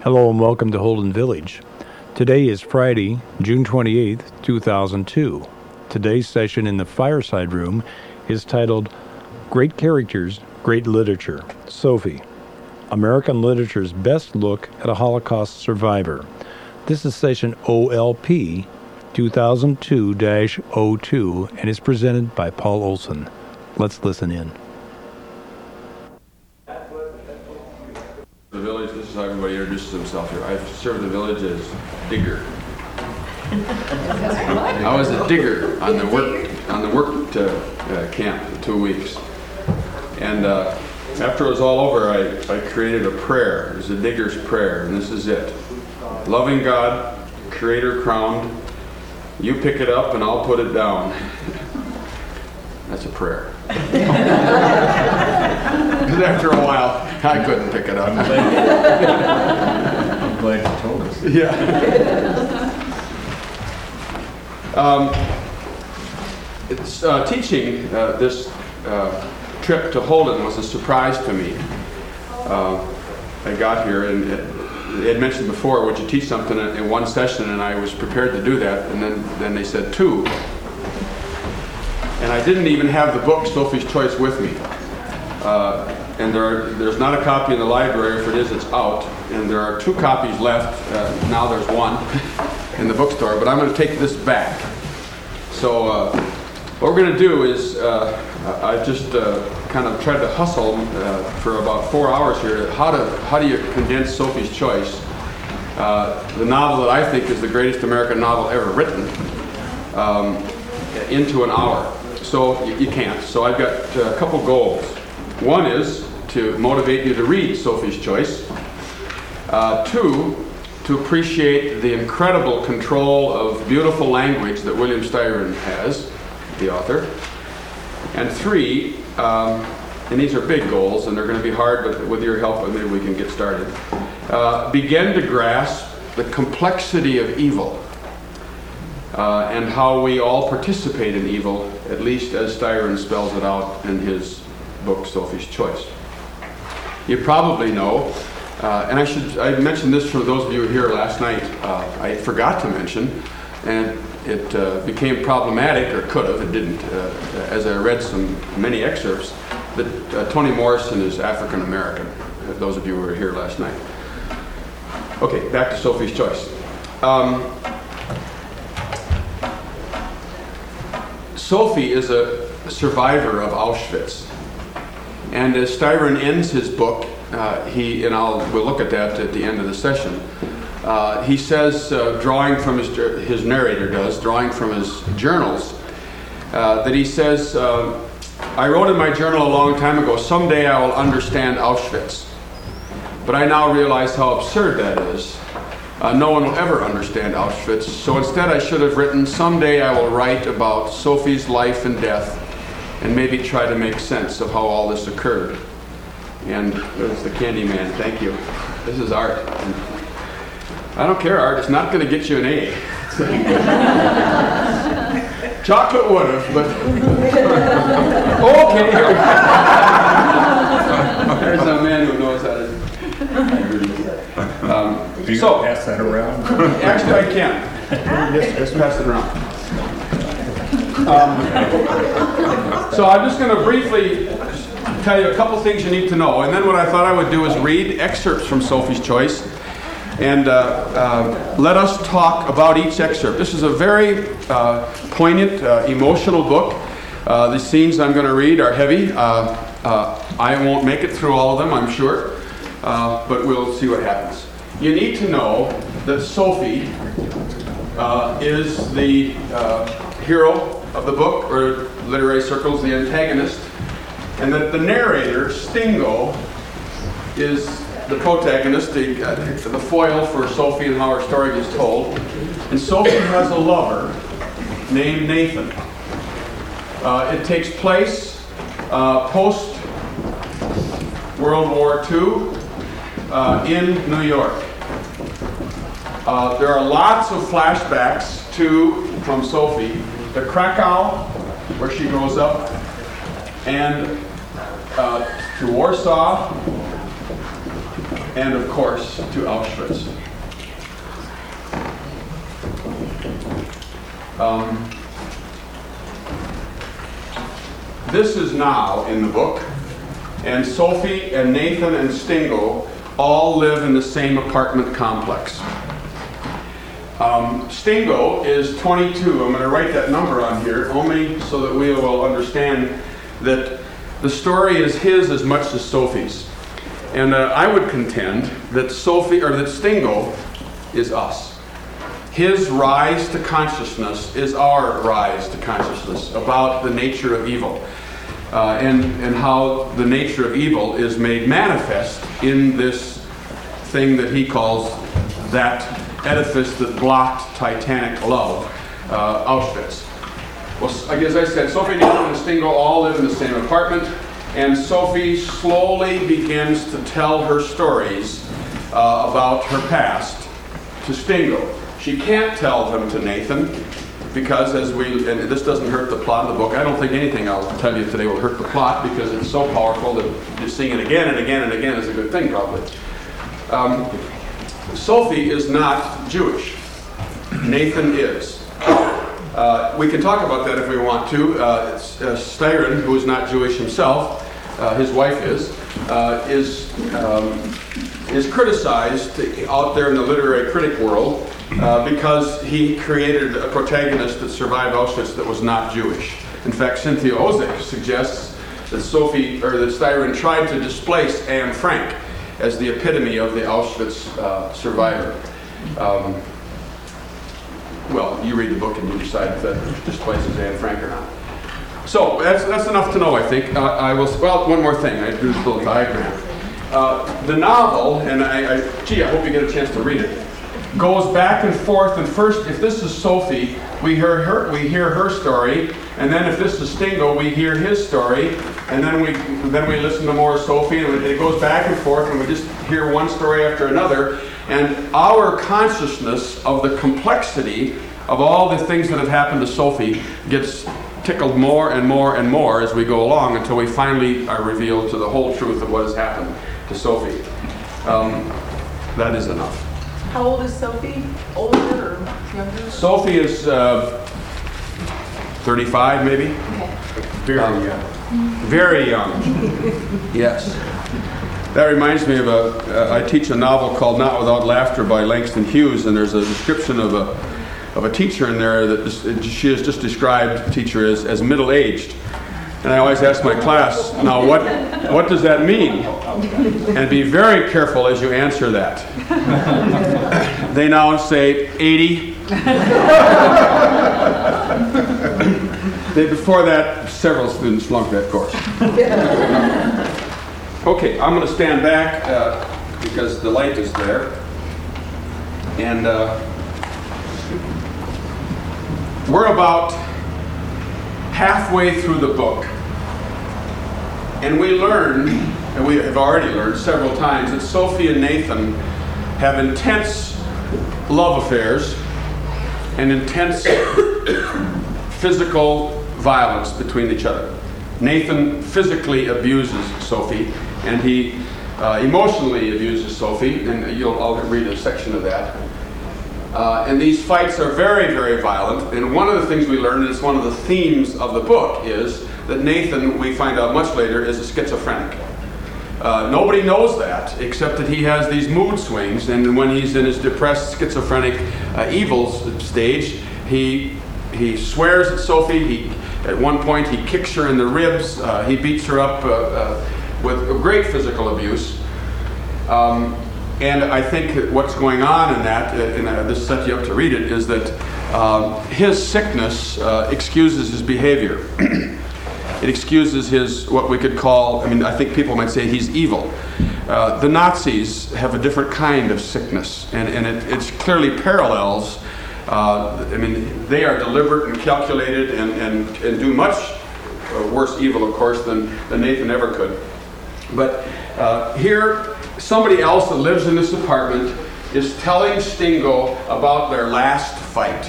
Hello and welcome to Holden Village. Today is Friday, June 28th, 2002. Today's session in the Fireside Room is titled Great Characters, Great Literature, Sophie, American Literature's Best Look at a Holocaust Survivor. This is session OLP 2002-02 and is presented by Paul Olson. Let's listen in. The village, this is how everybody introduces themselves here. I've served the village as digger. I was a digger on the work camp for 2 weeks. And after it was all over, I created a prayer. It was a digger's prayer, and this is it. Loving God, Creator crowned, you pick it up and I'll put it down. That's a prayer. Because after a while, I couldn't pick it up. I'm glad you told us. Yeah. Teaching this trip to Holden was a surprise to me. I got here and they had mentioned before, would you teach something in one session? And I was prepared to do that. And then they said two. And I didn't even have the book Sophie's Choice with me. And there's not a copy in the library. If it is, it's out. And there are 2 copies left. Now there's 1 in the bookstore. But I'm going to take this back. So what we're going to do is I just kind of tried to hustle for about 4 hours here. How do you condense Sophie's Choice, the novel that I think is the greatest American novel ever written, into an hour? So you can't. So I've got a couple goals. One is to motivate you to read Sophie's Choice. 2, to appreciate the incredible control of beautiful language that William Styron has, the author. And 3, and these are big goals, and they're going to be hard, but with your help, maybe we can get started. Begin to grasp the complexity of evil. And how we all participate in evil, at least as Styron spells it out in his book, Sophie's Choice. You probably know, and I mentioned this for those of you who were here last night, I forgot to mention, and it became problematic, or could have, it didn't, as I read many excerpts, that Toni Morrison is African American, those of you who were here last night. Okay, back to Sophie's Choice. Sophie is a survivor of Auschwitz. And as Styron ends his book, we'll look at that at the end of the session. He says, drawing from his narrator does, drawing from his journals, that he says, I wrote in my journal a long time ago, someday I will understand Auschwitz. But I now realize how absurd that is. No one will ever understand Auschwitz, so instead I should have written, someday I will write about Sophie's life and death and maybe try to make sense of how all this occurred. And there's the Candyman, thank you. This is art. And I don't care, art, it's not going to get you an A. Chocolate would have, but... Okay, here we go. There's a man who knows how to... You so pass that around? Actually, I can. Just pass it around. So I'm just going to briefly tell you a couple things you need to know, and then what I thought I would do is read excerpts from Sophie's Choice, and let us talk about each excerpt. This is a very poignant, emotional book. The scenes I'm going to read are heavy. I won't make it through all of them, I'm sure, but we'll see what happens. You need to know that Sophie is the hero of the book, or literary circles, the antagonist, and that the narrator, Stingo, is the protagonist, the foil for Sophie and how her story is told. And Sophie has a lover named Nathan. It takes place post-World War II in New York. There are lots of flashbacks from Sophie to Krakow, where she grows up, and to Warsaw, and of course to Auschwitz. This is now in the book, and Sophie and Nathan and Stingo all live in the same apartment complex. Stingo is 22. I'm going to write that number on here only so that we will understand that the story is his as much as Sophie's. And I would contend that Stingo is us. His rise to consciousness is our rise to consciousness about the nature of evil. And how the nature of evil is made manifest in this thing that he calls that edifice that blocked Titanic love, Auschwitz. Well, as I said, Sophie, Nathan, and Stingo all live in the same apartment, and Sophie slowly begins to tell her stories about her past to Stingo. She can't tell them to Nathan because, and this doesn't hurt the plot of the book. I don't think anything I'll tell you today will hurt the plot because it's so powerful that just seeing it again and again and again is a good thing, probably. Sophie is not Jewish. Nathan is. We can talk about that if we want to. Styron, who is not Jewish himself, his wife is criticized out there in the literary critic world because he created a protagonist that survived Auschwitz that was not Jewish. In fact, Cynthia Ozick suggests that Styron tried to displace Anne Frank as the epitome of the Auschwitz survivor. Well, you read the book and you decide if that displaces Anne Frank or not. So that's enough to know, I think. One more thing. I drew this little diagram. The novel, and I hope you get a chance to read it, goes back and forth. And first, if this is Sophie, we hear her story, and then if this is Stingo, we hear his story, and then we listen to more Sophie, and it goes back and forth, and we just hear one story after another. And our consciousness of the complexity of all the things that have happened to Sophie gets tickled more and more and more as we go along until we finally are revealed to the whole truth of what has happened to Sophie. That is enough. How old is Sophie? Older or younger? Sophie is 35, maybe. Okay. Very young. Very young. Yes. That reminds me of I teach a novel called Not Without Laughter by Langston Hughes, and there's a description of a teacher in there that she has just described the teacher as middle-aged. And I always ask my class, now what does that mean? And be very careful as you answer that. They now say 80. Before that, several students flunked that course. Okay, I'm going to stand back because the light is there. And we're about halfway through the book. And we learn, and we have already learned several times, that Sophie and Nathan have intense love affairs and intense physical violence between each other. Nathan physically abuses Sophie, and he emotionally abuses Sophie, and I'll read a section of that. And these fights are very, very violent, and one of the things we learn, and it's one of the themes of the book, is that Nathan, we find out much later, is a schizophrenic. Nobody knows that, except that he has these mood swings, and when he's in his depressed schizophrenic evil stage, he swears at Sophie. At one point, he kicks her in the ribs. He beats her up with great physical abuse. And I think what's going on in that, and this sets you up to read it, is that his sickness excuses his behavior. It excuses his, what we could call, I think people might say he's evil. The Nazis have a different kind of sickness, and it clearly parallels. They are deliberate and calculated and do much worse evil, of course, than Nathan ever could. But here, somebody else that lives in this apartment is telling Stingo about their last fight.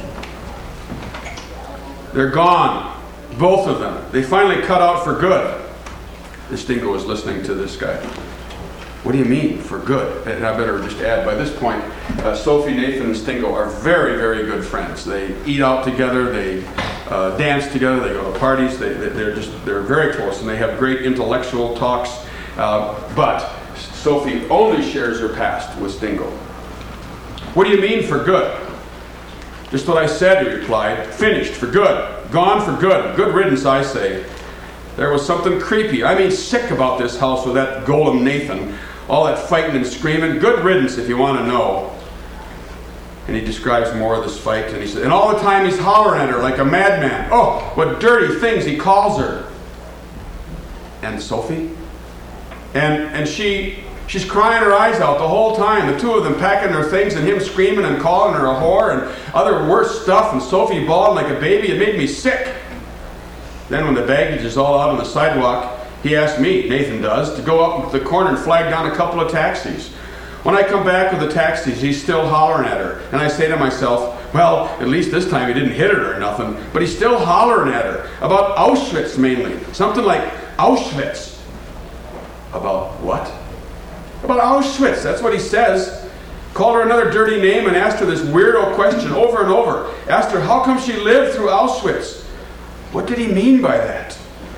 They're gone, both of them. They finally cut out for good. Stingo is listening to this guy. What do you mean, for good? And I better just add, by this point, Sophie, Nathan, and Stingo are very, very good friends. They eat out together, they dance together, they go to parties, they're very close, and they have great intellectual talks. But Sophie only shares her past with Stingo. What do you mean, for good? Just what I said, he replied. Finished, for good. Gone for good. Good riddance, I say. There was something creepy, I mean sick about this house with that golem Nathan. All that fighting and screaming. Good riddance, if you want to know. And he describes more of this fight, and he said, and all the time he's hollering at her like a madman. Oh, what dirty things he calls her. And Sophie? And she's crying her eyes out the whole time. The two of them packing their things and him screaming and calling her a whore and other worse stuff, and Sophie bawling like a baby. It made me sick. Then when the baggage is all out on the sidewalk, he asked me, Nathan does, to go up to the corner and flag down a couple of taxis. When I come back with the taxis, he's still hollering at her. And I say to myself, well, at least this time he didn't hit her or nothing. But he's still hollering at her. About Auschwitz mainly. Something like Auschwitz. About what? About Auschwitz. That's what he says. Called her another dirty name and asked her this weirdo question over and over. Asked her how come she lived through Auschwitz. What did he mean by that?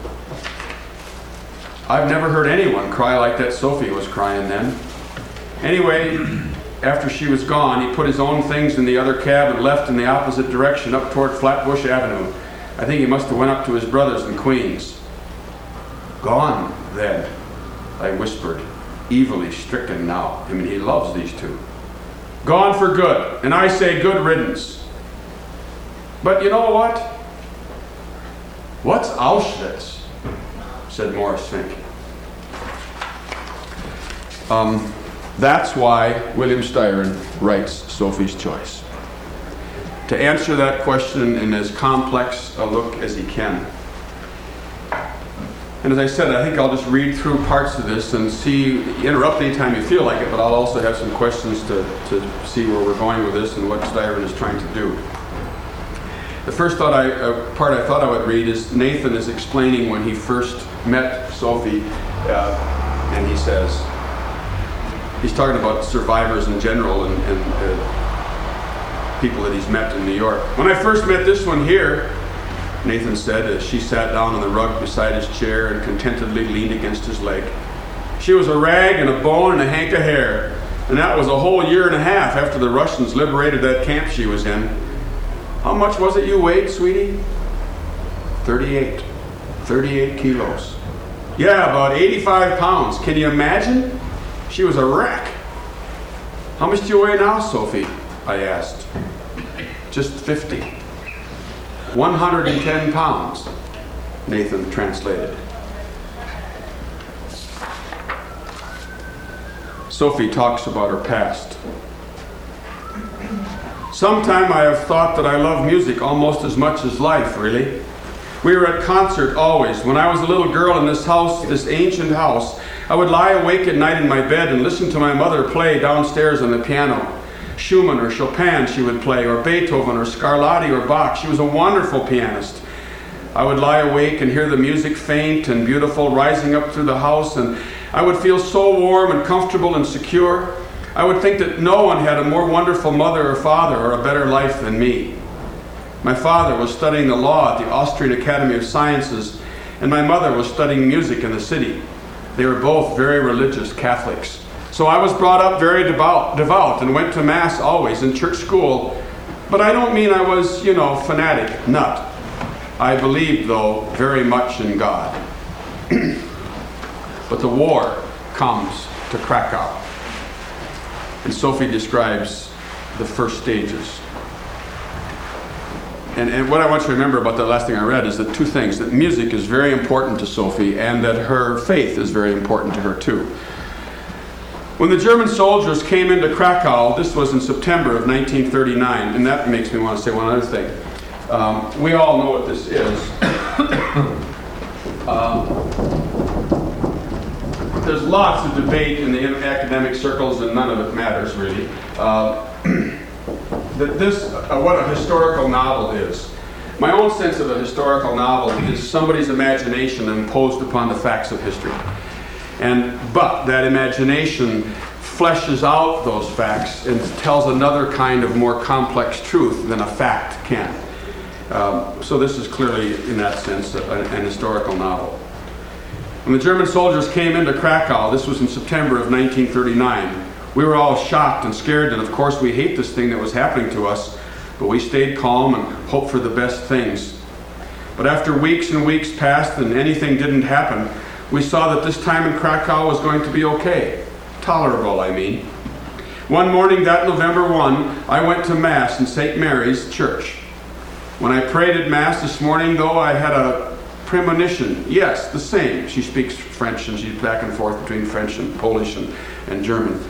I've never heard anyone cry like that Sophie was crying then. Anyway, after she was gone, he put his own things in the other cab and left in the opposite direction up toward Flatbush Avenue. I think he must have went up to his brothers in Queens. Gone, then, I whispered, evilly stricken now. I mean, he loves these two. Gone for good, and I say good riddance. But you know what? What's Auschwitz? Said Morris Fink. That's why William Styron writes Sophie's Choice. To answer that question in as complex a look as he can. And as I said, I think I'll just read through parts of this and interrupt anytime you feel like it, but I'll also have some questions to see where we're going with this and what Styron is trying to do. The first part I thought I would read is Nathan is explaining when he first met Sophie, and he says, he's talking about survivors in general and people that he's met in New York. When I first met this one here, Nathan said, as she sat down on the rug beside his chair and contentedly leaned against his leg, she was a rag and a bone and a hank of hair, and that was a whole year and a half after the Russians liberated that camp she was in. How much was it you weighed, sweetie? 38 kilos. Yeah, about 85 pounds. Can you imagine? She was a wreck. How much do you weigh now, Sophie? I asked. Just 50. 110 pounds, Nathan translated. Sophie talks about her past. Sometime I have thought that I love music almost as much as life, really. We were at concert always. When I was a little girl in this house, this ancient house, I would lie awake at night in my bed and listen to my mother play downstairs on the piano. Schumann or Chopin she would play, or Beethoven or Scarlatti or Bach. She was a wonderful pianist. I would lie awake and hear the music faint and beautiful rising up through the house, and I would feel so warm and comfortable and secure. I would think that no one had a more wonderful mother or father or a better life than me. My father was studying the law at the Austrian Academy of Sciences, and my mother was studying music in the city. They were both very religious Catholics. So I was brought up very devout and went to Mass always in church school. But I don't mean I was, fanatic, nut. I believed, though, very much in God. But the war comes to Krakow. And Sophie describes the first stages. And what I want you to remember about the last thing I read is that two things, that music is very important to Sophie and that her faith is very important to her too. When the German soldiers came into Krakow, this was in September of 1939, and that makes me want to say one other thing. We all know what this is. There's lots of debate in the academic circles, and none of it matters really. What a historical novel is. My own sense of a historical novel is somebody's imagination imposed upon the facts of history. But that imagination fleshes out those facts and tells another kind of more complex truth than a fact can. So this is clearly, in that sense, an historical novel. When the German soldiers came into Krakow, this was in September of 1939, we were all shocked and scared, and of course we hate this thing that was happening to us, but we stayed calm and hoped for the best things. But after weeks and weeks passed and anything didn't happen, we saw that this time in Krakow was going to be okay. Tolerable, I mean. One morning, that November 1, I went to Mass in St. Mary's Church. When I prayed at Mass this morning, though, I had a premonition. Yes, the same. She speaks French, and she's back and forth between French and Polish and German.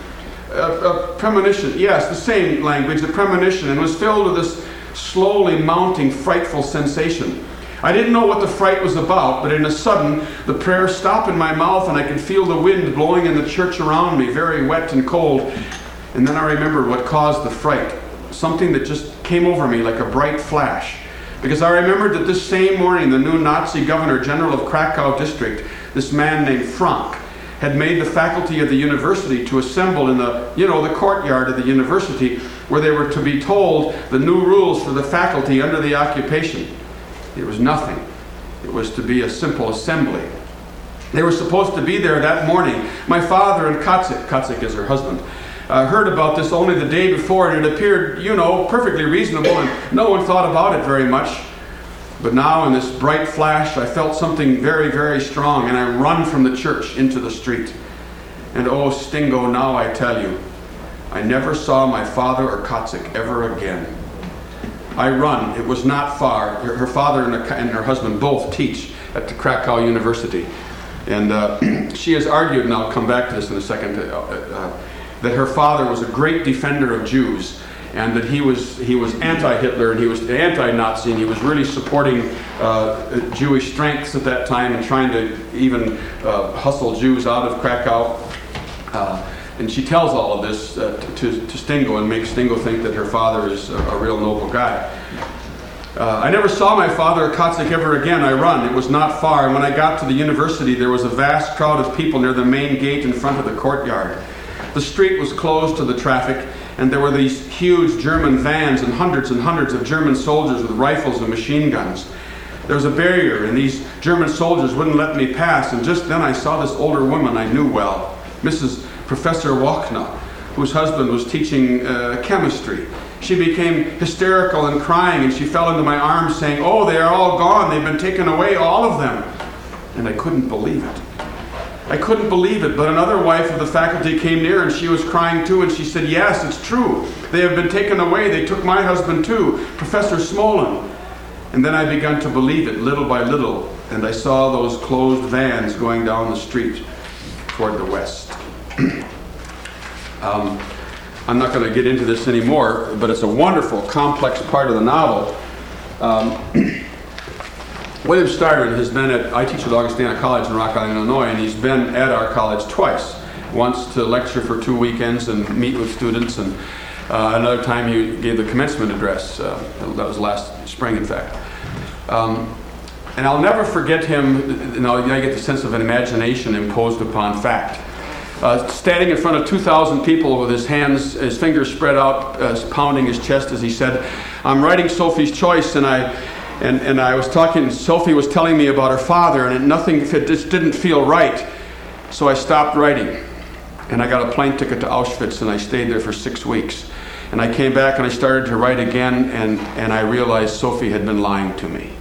A premonition, yes, the same language, a premonition, and was filled with this slowly mounting, frightful sensation. I didn't know what the fright was about, but in a sudden, the prayer stopped in my mouth, and I could feel the wind blowing in the church around me, very wet and cold. And then I remembered what caused the fright, something that just came over me like a bright flash. Because I remembered that this same morning, the new Nazi Governor General of Krakow District, this man named Frank, had made the faculty of the university to assemble in the courtyard of the university, where they were to be told the new rules for the faculty under the occupation. It was nothing. It was to be a simple assembly. They were supposed to be there that morning. My father and Kacik is her husband, heard about this only the day before, and it appeared, perfectly reasonable, and no one thought about it very much. But now, in this bright flash, I felt something very, very strong, and I run from the church into the street. And oh, Stingo, now I tell you, I never saw my father or Kacik ever again. I run. It was not far. Her father and her husband both teach at the Krakow University. And she has argued, and I'll come back to this in a second, that her father was a great defender of Jews, and that he was anti-Hitler and he was anti-Nazi, and he was really supporting Jewish strengths at that time and trying to even hustle Jews out of Krakow. And she tells all of this to Stingo and makes Stingo think that her father is a real noble guy. I never saw my father or Kacik ever again. I run. It was not far. And when I got to the university, there was a vast crowd of people near the main gate in front of the courtyard. The street was closed to the traffic, and there were these huge German vans and hundreds of German soldiers with rifles and machine guns. There was a barrier, and these German soldiers wouldn't let me pass. And just then I saw this older woman I knew well, Mrs. Professor Wachna, whose husband was teaching chemistry. She became hysterical and crying, and she fell into my arms saying, "Oh, they are all gone. They've been taken away, all of them." And I couldn't believe it. I couldn't believe it, but another wife of the faculty came near, and she was crying too, and she said, "Yes, it's true. They have been taken away. They took my husband too, Professor Smolin." And then I began to believe it little by little, and I saw those closed vans going down the street toward the west. I'm not going to get into this anymore, but it's a wonderful, complex part of the novel. William Styron has been I teach at Augustana College in Rock Island, Illinois, and he's been at our college twice. Once to lecture for 2 weekends and meet with students, and another time he gave the commencement address. That was last spring, in fact. And I'll never forget him. I get the sense of an imagination imposed upon fact. Standing in front of 2,000 people with his fingers spread out, pounding his chest as he said, "I'm writing Sophie's Choice," and I was talking, Sophie was telling me about her father, and it just didn't feel right. So I stopped writing, and I got a plane ticket to Auschwitz, and I stayed there for 6 weeks. And I came back and I started to write again, and I realized Sophie had been lying to me.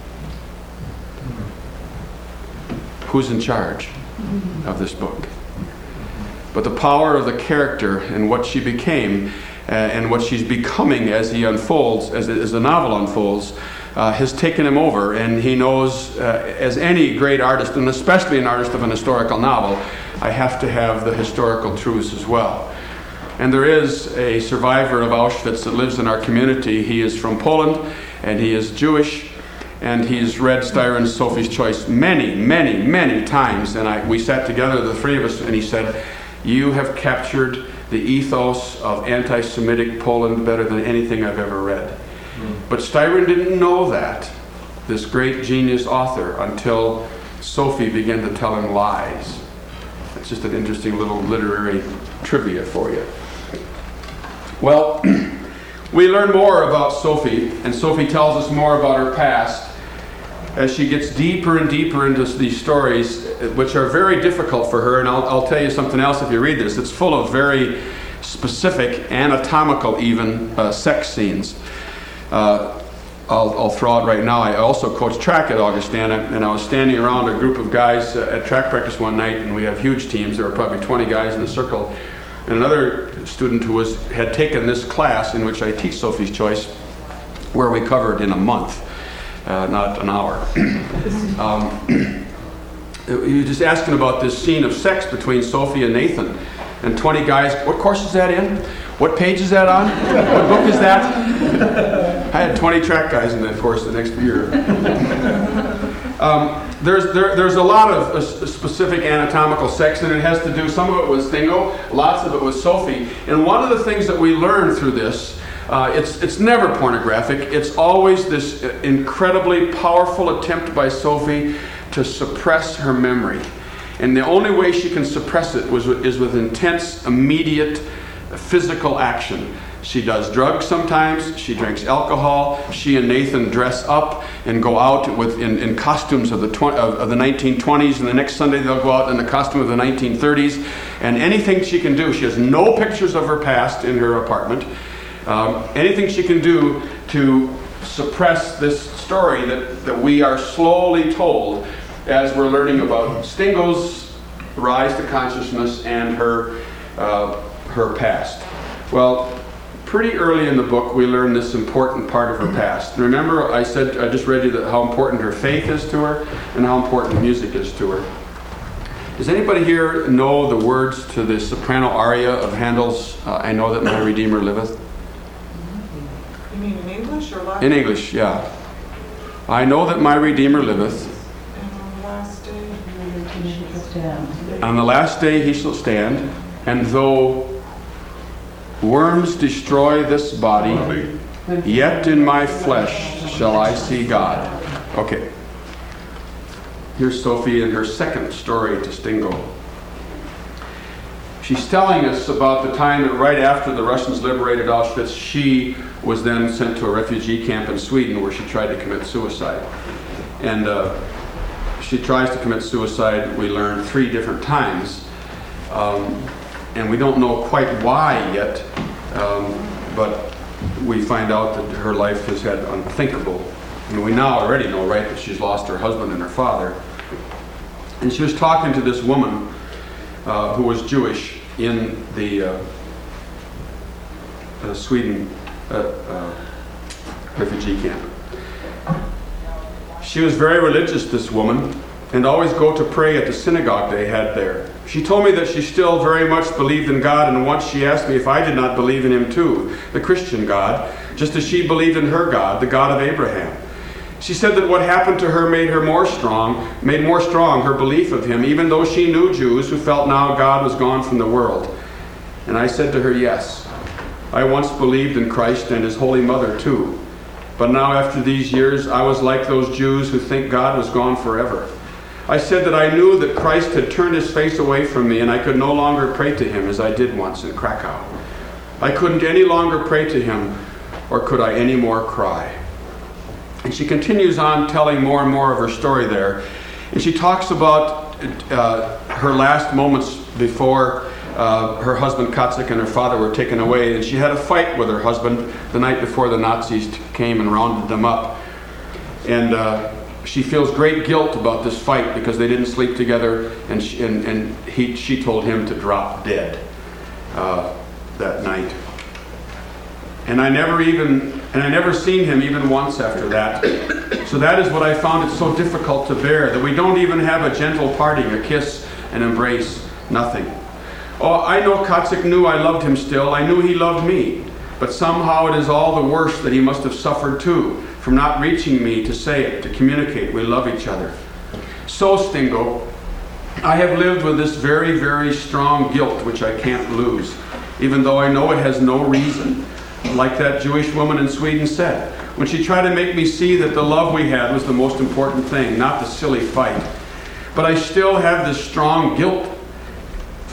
Who's in charge of this book? But the power of the character and what she became and what she's becoming as he unfolds, as the novel unfolds, has taken him over. And he knows, as any great artist, and especially an artist of an historical novel, I have to have the historical truths as well. And there is a survivor of Auschwitz that lives in our community. He is from Poland, and he is Jewish. And he's read Styron's Sophie's Choice many, many, many times. And we sat together, the three of us, and he said, "You have captured the ethos of anti-Semitic Poland better than anything I've ever read." But Styron didn't know that, this great genius author, until Sophie began to tell him lies. It's just an interesting little literary trivia for you. Well, we learn more about Sophie, and Sophie tells us more about her past as she gets deeper and deeper into these stories, which are very difficult for her. And I'll tell you something else if you read this. It's full of very specific, anatomical even, sex scenes. I'll throw out right now. I also coach track at Augustana, and I was standing around a group of guys at track practice one night, and we have huge teams. There were probably 20 guys in a circle. And another student who had taken this class in which I teach Sophie's Choice, where we covered in a month, not an hour. He was just asking about this scene of sex between Sophie and Nathan. And 20 guys, what course is that in? What page is that on? What book is that? I had 20 track guys in that course the next year. There's a lot of specific anatomical sex, and it has to do, some of it with Stingo, lots of it with Sophie. And one of the things that we learn through this, it's never pornographic. It's always this incredibly powerful attempt by Sophie to suppress her memory. And the only way she can suppress it is with intense, immediate physical action. She does drugs sometimes, she drinks alcohol, she and Nathan dress up and go out in costumes of the 1920s, and the next Sunday they'll go out in the costume of the 1930s, and anything she can do. She has no pictures of her past in her apartment. Anything she can do to suppress this story that we are slowly told as we're learning about Stingo's rise to consciousness and her past. Well, pretty early in the book, we learn this important part of her past. Remember, I just read you how important her faith is to her and how important music is to her. Does anybody here know the words to the soprano aria of Handel's I Know That My Redeemer Liveth? You mean in English or Latin? In English, yeah. I know that my Redeemer liveth. And on the last day, On the last day he shall stand, and though worms destroy this body, yet in my flesh shall I see God. Okay. Here's Sophie in her second story to Stingo. She's telling us about the time that right after the Russians liberated Auschwitz, she was then sent to a refugee camp in Sweden where she tried to commit suicide. And she tries to commit suicide, we learn 3 different times. And we don't know quite why yet, but we find out that her life has had unthinkable. And we now already know, right, that she's lost her husband and her father. And she was talking to this woman who was Jewish in the Sweden refugee camp. She was very religious, this woman, and always go to pray at the synagogue they had there. She told me that she still very much believed in God, and once she asked me if I did not believe in him too, the Christian God, just as she believed in her God, the God of Abraham. She said that what happened to her made more strong her belief of him, even though she knew Jews who felt now God was gone from the world. And I said to her, yes, I once believed in Christ and his Holy Mother too. But now after these years, I was like those Jews who think God was gone forever. I said that I knew that Christ had turned his face away from me and I could no longer pray to him as I did once in Krakow. I couldn't any longer pray to him, or could I any more cry. And she continues on telling more and more of her story there. And she talks about her last moments before her husband Kotzik and her father were taken away. And she had a fight with her husband the night before the Nazis came and rounded them up. And she feels great guilt about this fight because they didn't sleep together, and she told him to drop dead that night. And I never seen him even once after that. So that is what I found it so difficult to bear, that we don't even have a gentle parting, a kiss, an embrace, nothing. Oh, I know Kotzik knew I loved him still. I knew he loved me. But somehow it is all the worse that he must have suffered too, from not reaching me to say it, to communicate we love each other. So, Stingo, I have lived with this very, very strong guilt which I can't lose, even though I know it has no reason. Like that Jewish woman in Sweden said, when she tried to make me see that the love we had was the most important thing, not the silly fight. But I still have this strong guilt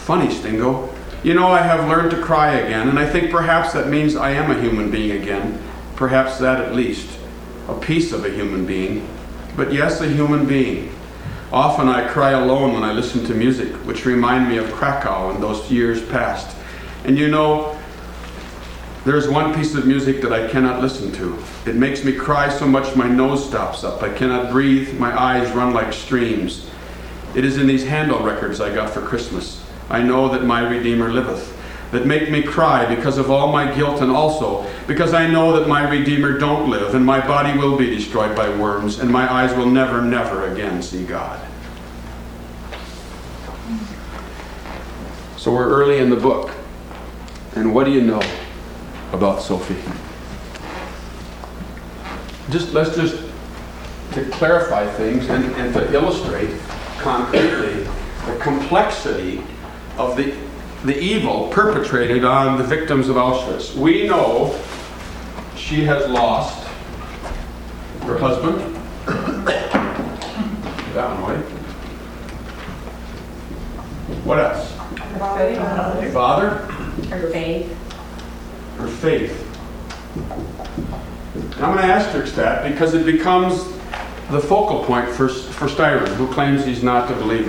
funny, Stingo. You know, I have learned to cry again, and I think perhaps that means I am a human being again. Perhaps that at least. A piece of a human being. But yes, a human being. Often I cry alone when I listen to music, which remind me of Krakow and those years past. And you know, there's one piece of music that I cannot listen to. It makes me cry so much my nose stops up. I cannot breathe. My eyes run like streams. It is in these Handel records I got for Christmas. I know that my Redeemer liveth, that make me cry because of all my guilt, and also because I know that my Redeemer don't live, and my body will be destroyed by worms, and my eyes will never, never again see God. So we're early in the book. And what do you know about Sophie? Let's just to clarify things and to illustrate concretely the complexity of the evil perpetrated on the victims of Auschwitz. We know she has lost her husband. That one, right? What else? Her Father. Her faith. Her faith. And I'm going to asterisk that because it becomes the focal point for Styron, who claims he's not a believer.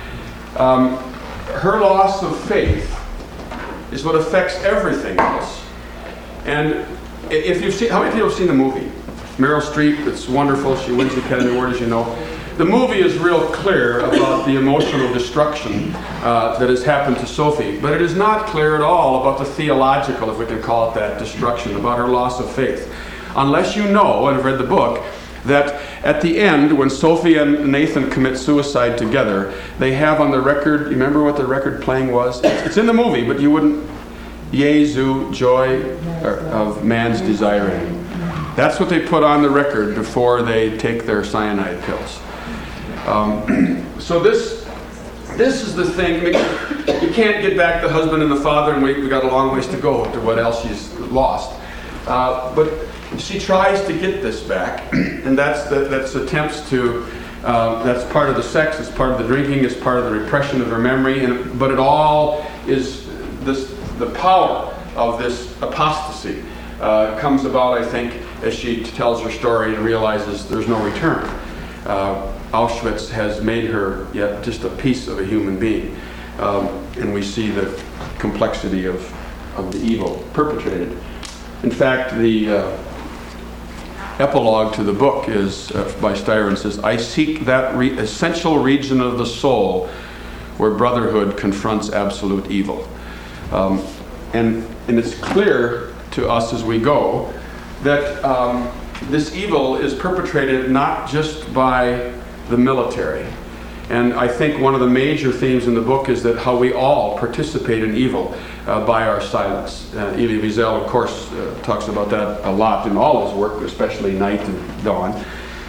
Her loss of faith is what affects everything else. And if you've seen, how many people have seen the movie? Meryl Streep, it's wonderful. She wins the Academy Award, as you know. The movie is real clear about the emotional destruction that has happened to Sophie, but it is not clear at all about the theological, if we can call it that, destruction, about her loss of faith. Unless you know, and have read the book, that at the end, when Sophie and Nathan commit suicide together, they have on the record, you remember what the record playing was? It's in the movie, but you wouldn't, Jesu, joy of man's desiring. That's what they put on the record before they take their cyanide pills. So this is the thing. I mean, you can't get back the husband and the father, and we got a long ways to go to what else she's lost. But she tries to get this back, and that's attempts to. That's part of the sex. It's part of the drinking. It's part of the repression of her memory. But it all is the power of this apostasy comes about, I think, as she tells her story and realizes there's no return. Auschwitz has made her yet just a piece of a human being. And we see the complexity of the evil perpetrated. In fact, the epilogue to the book is by Styron, says, I seek that essential region of the soul where brotherhood confronts absolute evil. And it's clear to us as we go that this evil is perpetrated not just by the military. And I think one of the major themes in the book is that how we all participate in evil by our silence. Elie Wiesel, of course, talks about that a lot in all his work, especially Night and Dawn.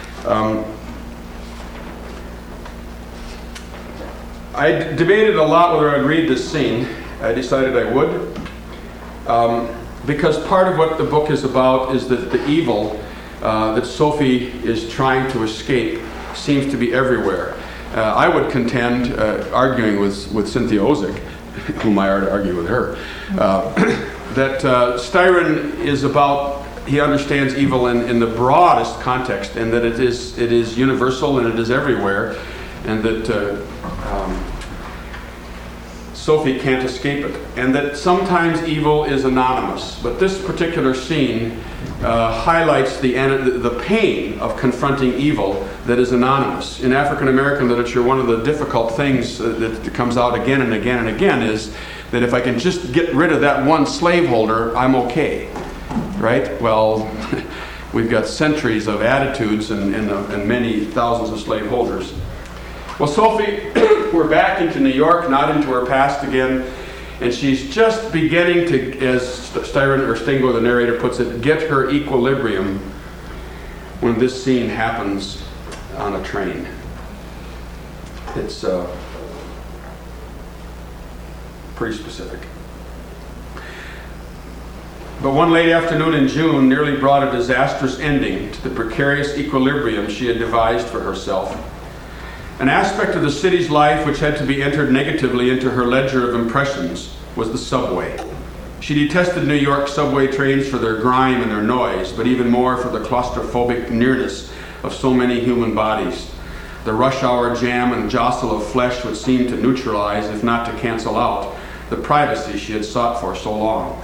I debated a lot whether I'd read this scene. I decided I would. Because part of what the book is about is that the evil that Sophie is trying to escape seems to be everywhere. I would contend, arguing with Cynthia Ozick, whom I already argue with her, that Styron is about, he understands evil in the broadest context, and that it is universal and it is everywhere, and that Sophie can't escape it, and that sometimes evil is anonymous. But this particular scene highlights the pain of confronting evil that is anonymous. In African American literature, one of the difficult things that comes out again and again and again is that if I can just get rid of that one slaveholder, I'm okay, right? Well, we've got centuries of attitudes and many thousands of slaveholders. Well, Sophie, we're back into New York, not into her past again, and she's just beginning to, as Styron or Stingo, the narrator, puts it, get her equilibrium when this scene happens on a train. It's pretty specific. But one late afternoon in June nearly brought a disastrous ending to the precarious equilibrium she had devised for herself. An aspect of the city's life which had to be entered negatively into her ledger of impressions was the subway. She detested New York subway trains for their grime and their noise, but even more for the claustrophobic nearness of so many human bodies. The rush hour jam and jostle of flesh would seem to neutralize, if not to cancel out, the privacy she had sought for so long.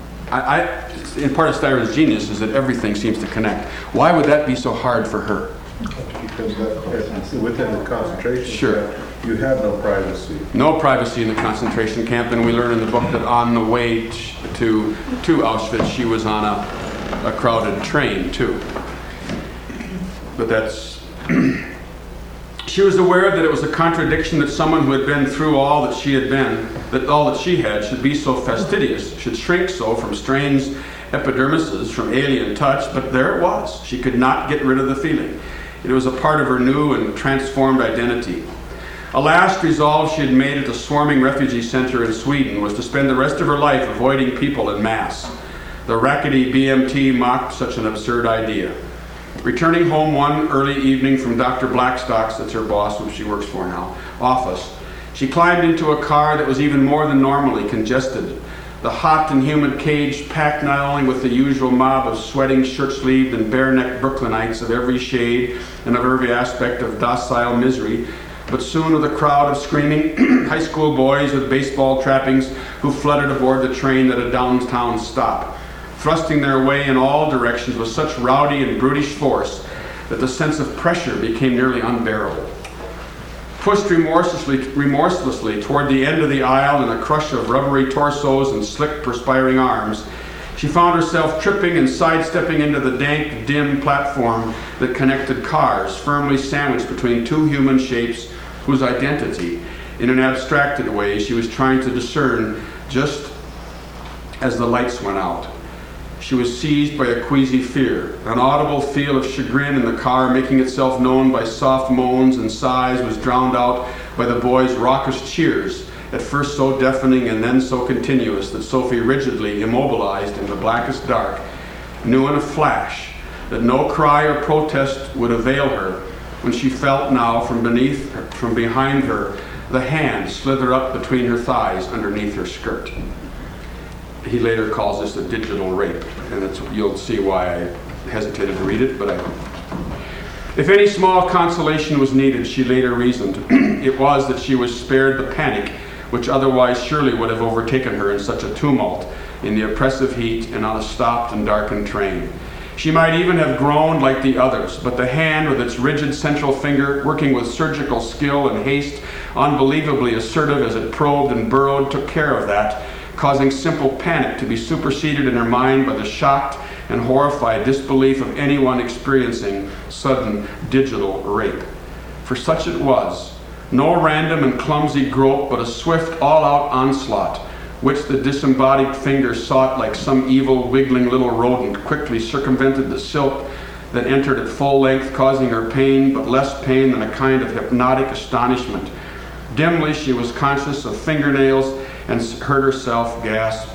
In part of Styron's genius is that everything seems to connect. Why would that be so hard for her? Because within the concentration Sure. camp, you have no privacy. No privacy in the concentration camp, and we learn in the book that on the way to Auschwitz, she was on a crowded train too. But that's... She was aware that it was a contradiction that someone who had been through all that she had been, that all that she had, should be so fastidious, should shrink so from strange epidermises, from alien touch, but there it was. She could not get rid of the feeling. It was a part of her new and transformed identity. A last resolve she had made at the swarming refugee center in Sweden was to spend the rest of her life avoiding people en masse. The rackety BMT mocked such an absurd idea. Returning home one early evening from Dr. Blackstock's, that's her boss, whom she works for now, office, she climbed into a car that was even more than normally congested. The hot and humid cage packed not only with the usual mob of sweating, shirt-sleeved, and bare-necked Brooklynites of every shade and of every aspect of docile misery, but soon with a crowd of screaming high school boys with baseball trappings who fluttered aboard the train at a downtown stop, thrusting their way in all directions with such rowdy and brutish force that the sense of pressure became nearly unbearable. Pushed remorselessly toward the end of the aisle in a crush of rubbery torsos and slick, perspiring arms, she found herself tripping and sidestepping into the dank, dim platform that connected cars, firmly sandwiched between two human shapes whose identity, in an abstracted way, she was trying to discern just as the lights went out. She was seized by a queasy fear. An audible feel of chagrin in the car, making itself known by soft moans and sighs, was drowned out by the boys' raucous cheers, at first so deafening and then so continuous that Sophie, rigidly immobilized in the blackest dark, knew in a flash that no cry or protest would avail her when she felt now from behind her, the hand slither up between her thighs underneath her skirt. He later calls this a digital rape, and you'll see why I hesitated to read it, but if any small consolation was needed, she later reasoned, it was that she was spared the panic which otherwise surely would have overtaken her in such a tumult in the oppressive heat and on a stopped and darkened train. She might even have groaned like the others, but the hand with its rigid central finger, working with surgical skill and haste, unbelievably assertive as it probed and burrowed, took care of that, causing simple panic to be superseded in her mind by the shocked and horrified disbelief of anyone experiencing sudden digital rape. For such it was, no random and clumsy grope, but a swift, all-out onslaught, which the disembodied finger sought like some evil, wiggling little rodent, quickly circumvented the silk that entered at full length, causing her pain, but less pain than a kind of hypnotic astonishment. Dimly she was conscious of fingernails and heard herself gasp,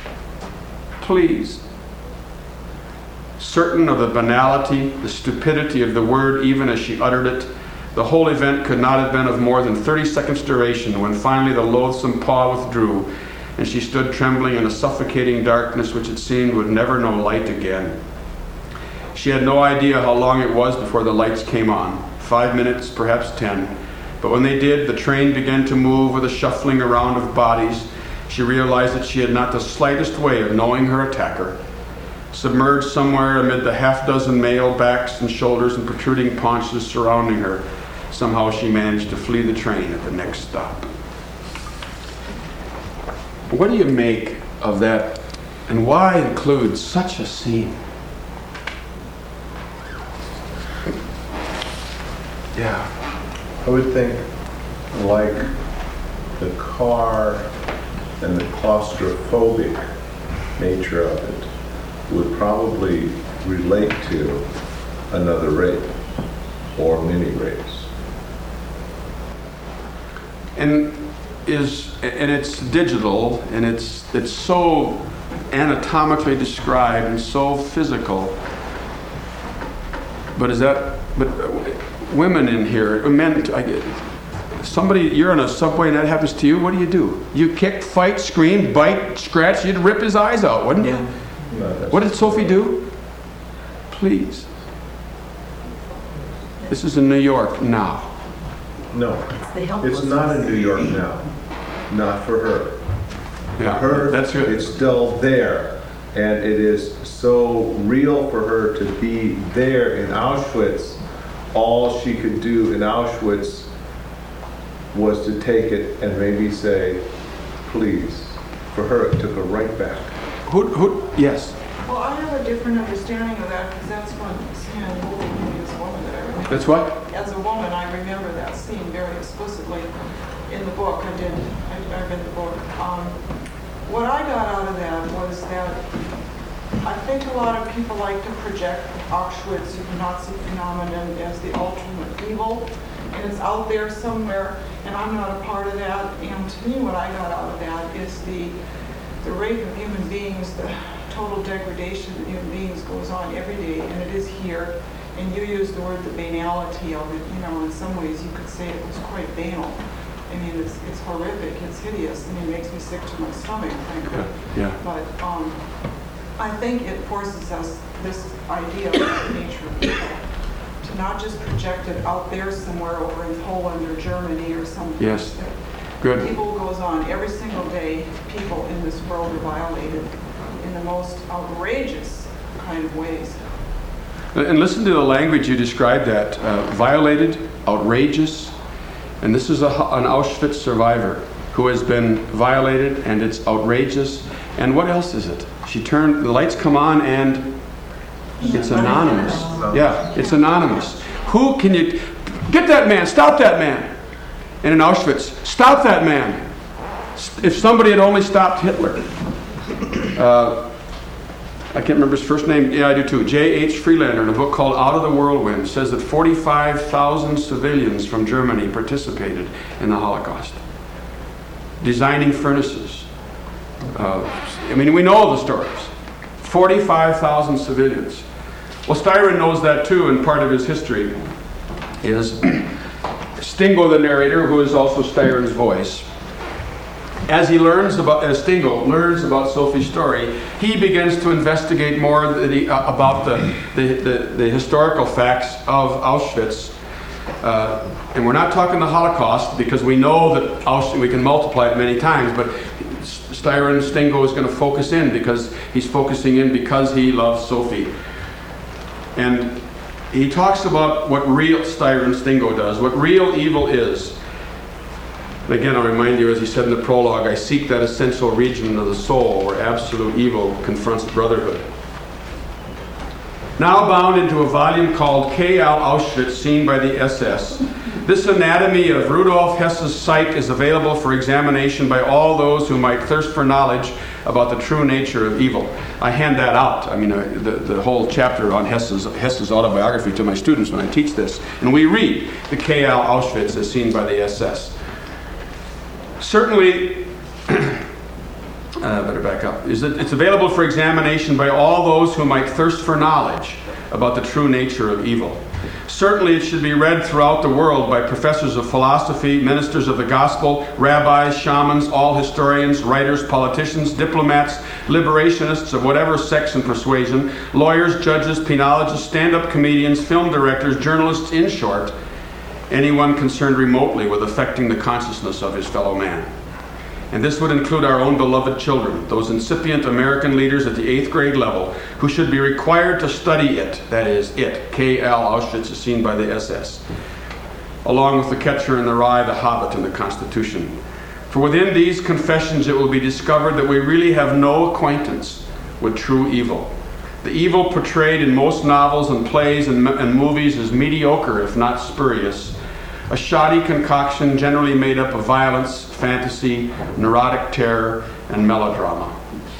"Please." Certain of the banality, the stupidity of the word even as she uttered it, the whole event could not have been of more than 30 seconds' duration when finally the loathsome paw withdrew and she stood trembling in a suffocating darkness which it seemed would never know light again. She had no idea how long it was before the lights came on, 5 minutes, perhaps 10. But when they did, the train began to move with a shuffling around of bodies. She realized that she had not the slightest way of knowing her attacker. Submerged somewhere amid the half-dozen male backs and shoulders and protruding paunches surrounding her, somehow she managed to flee the train at the next stop. What do you make of that, and why include such a scene? Yeah. I would think, like the car and the claustrophobic nature of it would probably relate to another rape or many rapes. And it's digital, and it's so anatomically described and so physical. But women in here, men. Somebody, you're on a subway and that happens to you. What do? You kick, fight, scream, bite, scratch. You'd rip his eyes out, wouldn't you? What did Sophie do? Please. This is in New York now. No, it's not in New York now. Not for her. Yeah, For her, that's good. it's still there. And it is so real for her to be there in Auschwitz. All she could do in Auschwitz was to take it and maybe say, please. For her, it took her right back. Yes. Well, I have a different understanding of that because that's what Sam told me as a woman that I remember. That's what? As a woman, I remember that scene very explicitly in the book. I read the book. What I got out of that was that I think a lot of people like to project Auschwitz, the Nazi phenomenon, as the ultimate evil, and it's out there somewhere, and I'm not a part of that. And to me, what I got out of that is the rape of human beings, the total degradation of human beings goes on every day, and it is here. And you used the word the banality of it. In some ways you could say it was quite banal. I mean, it's horrific, it's hideous, and it makes me sick to my stomach, frankly. Yeah. But I think it forces us, this idea of the nature of people, to not just project it out there somewhere over in Poland or Germany or something. Yes. Good. Evil goes on every single day. People in this world are violated in the most outrageous kind of ways. And listen to the language you described that. Violated, outrageous. And this is an Auschwitz survivor who has been violated, and it's outrageous. And what else is it? The lights come on, and it's anonymous. Yeah, it's anonymous. Who can you... Get that man! Stop that man! And in Auschwitz, stop that man! If somebody had only stopped Hitler. I can't remember his first name. Yeah, I do too. J.H. Freelander, in a book called Out of the Whirlwind, says that 45,000 civilians from Germany participated in the Holocaust. Designing furnaces. We know the stories. 45,000 civilians. Well, Styron knows that too, and part of his history is Stingo, the narrator, who is also Styron's voice. As Stingo learns about Sophie's story, he begins to investigate more about the historical facts of Auschwitz. And we're not talking the Holocaust, because we know that we can multiply it many times, but Stingo is going to focus in because he's focusing in because he loves Sophie. And he talks about what real Stingo does, what real evil is. Again, I'll remind you, as he said in the prologue, I seek that essential region of the soul where absolute evil confronts brotherhood. Now bound into a volume called K.L. Auschwitz, Seen by the SS, this anatomy of Rudolf Hess's psyche is available for examination by all those who might thirst for knowledge about the true nature of evil. I hand that out, the whole chapter on Hess's autobiography to my students when I teach this. And we read the K.L. Auschwitz as seen by the SS. Certainly, better back up. It's available for examination by all those who might thirst for knowledge about the true nature of evil. Certainly, it should be read throughout the world by professors of philosophy, ministers of the gospel, rabbis, shamans, all historians, writers, politicians, diplomats, liberationists of whatever sex and persuasion, lawyers, judges, penologists, stand-up comedians, film directors, journalists, in short, anyone concerned remotely with affecting the consciousness of his fellow man. And this would include our own beloved children, those incipient American leaders at the 8th grade level who should be required to study it, that is, it, K.L. Auschwitz as seen by the SS, along with The Catcher in the Rye, The Hobbit, and the Constitution. For within these confessions it will be discovered that we really have no acquaintance with true evil. The evil portrayed in most novels and plays and movies is mediocre, if not spurious. A shoddy concoction generally made up of violence, fantasy, neurotic terror, and melodrama.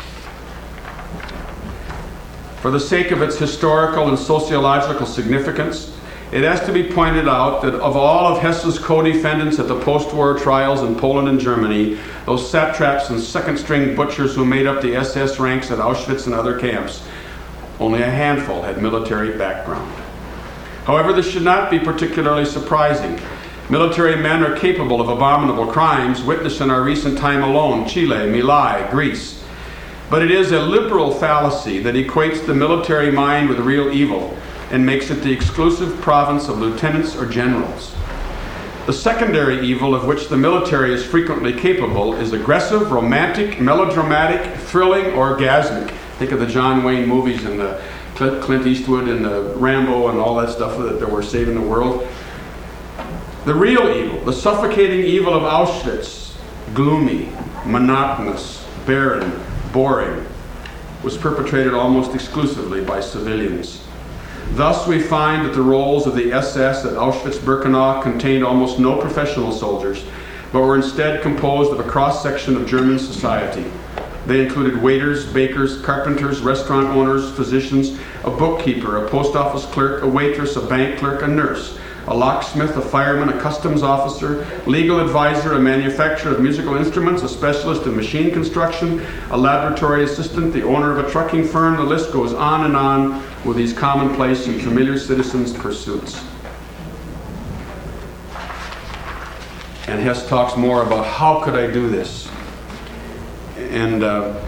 For the sake of its historical and sociological significance, it has to be pointed out that of all of Hess's co-defendants at the post-war trials in Poland and Germany, those satraps and second-string butchers who made up the SS ranks at Auschwitz and other camps, only a handful had military background. However, this should not be particularly surprising. Military men are capable of abominable crimes, witnessed in our recent time alone, Chile, Milai, Greece. But it is a liberal fallacy that equates the military mind with real evil and makes it the exclusive province of lieutenants or generals. The secondary evil of which the military is frequently capable is aggressive, romantic, melodramatic, thrilling, orgasmic. Think of the John Wayne movies and the Clint Eastwood and the Rambo and all that stuff that were saving the world. The real evil, the suffocating evil of Auschwitz, gloomy, monotonous, barren, boring, was perpetrated almost exclusively by civilians. Thus, we find that the roles of the SS at Auschwitz-Birkenau contained almost no professional soldiers, but were instead composed of a cross-section of German society. They included waiters, bakers, carpenters, restaurant owners, physicians, a bookkeeper, a post office clerk, a waitress, a bank clerk, a nurse, a locksmith, a fireman, a customs officer, legal advisor, a manufacturer of musical instruments, a specialist in machine construction, a laboratory assistant, the owner of a trucking firm. The list goes on and on with these commonplace and familiar citizens' pursuits. And Hess talks more about how could I do this? And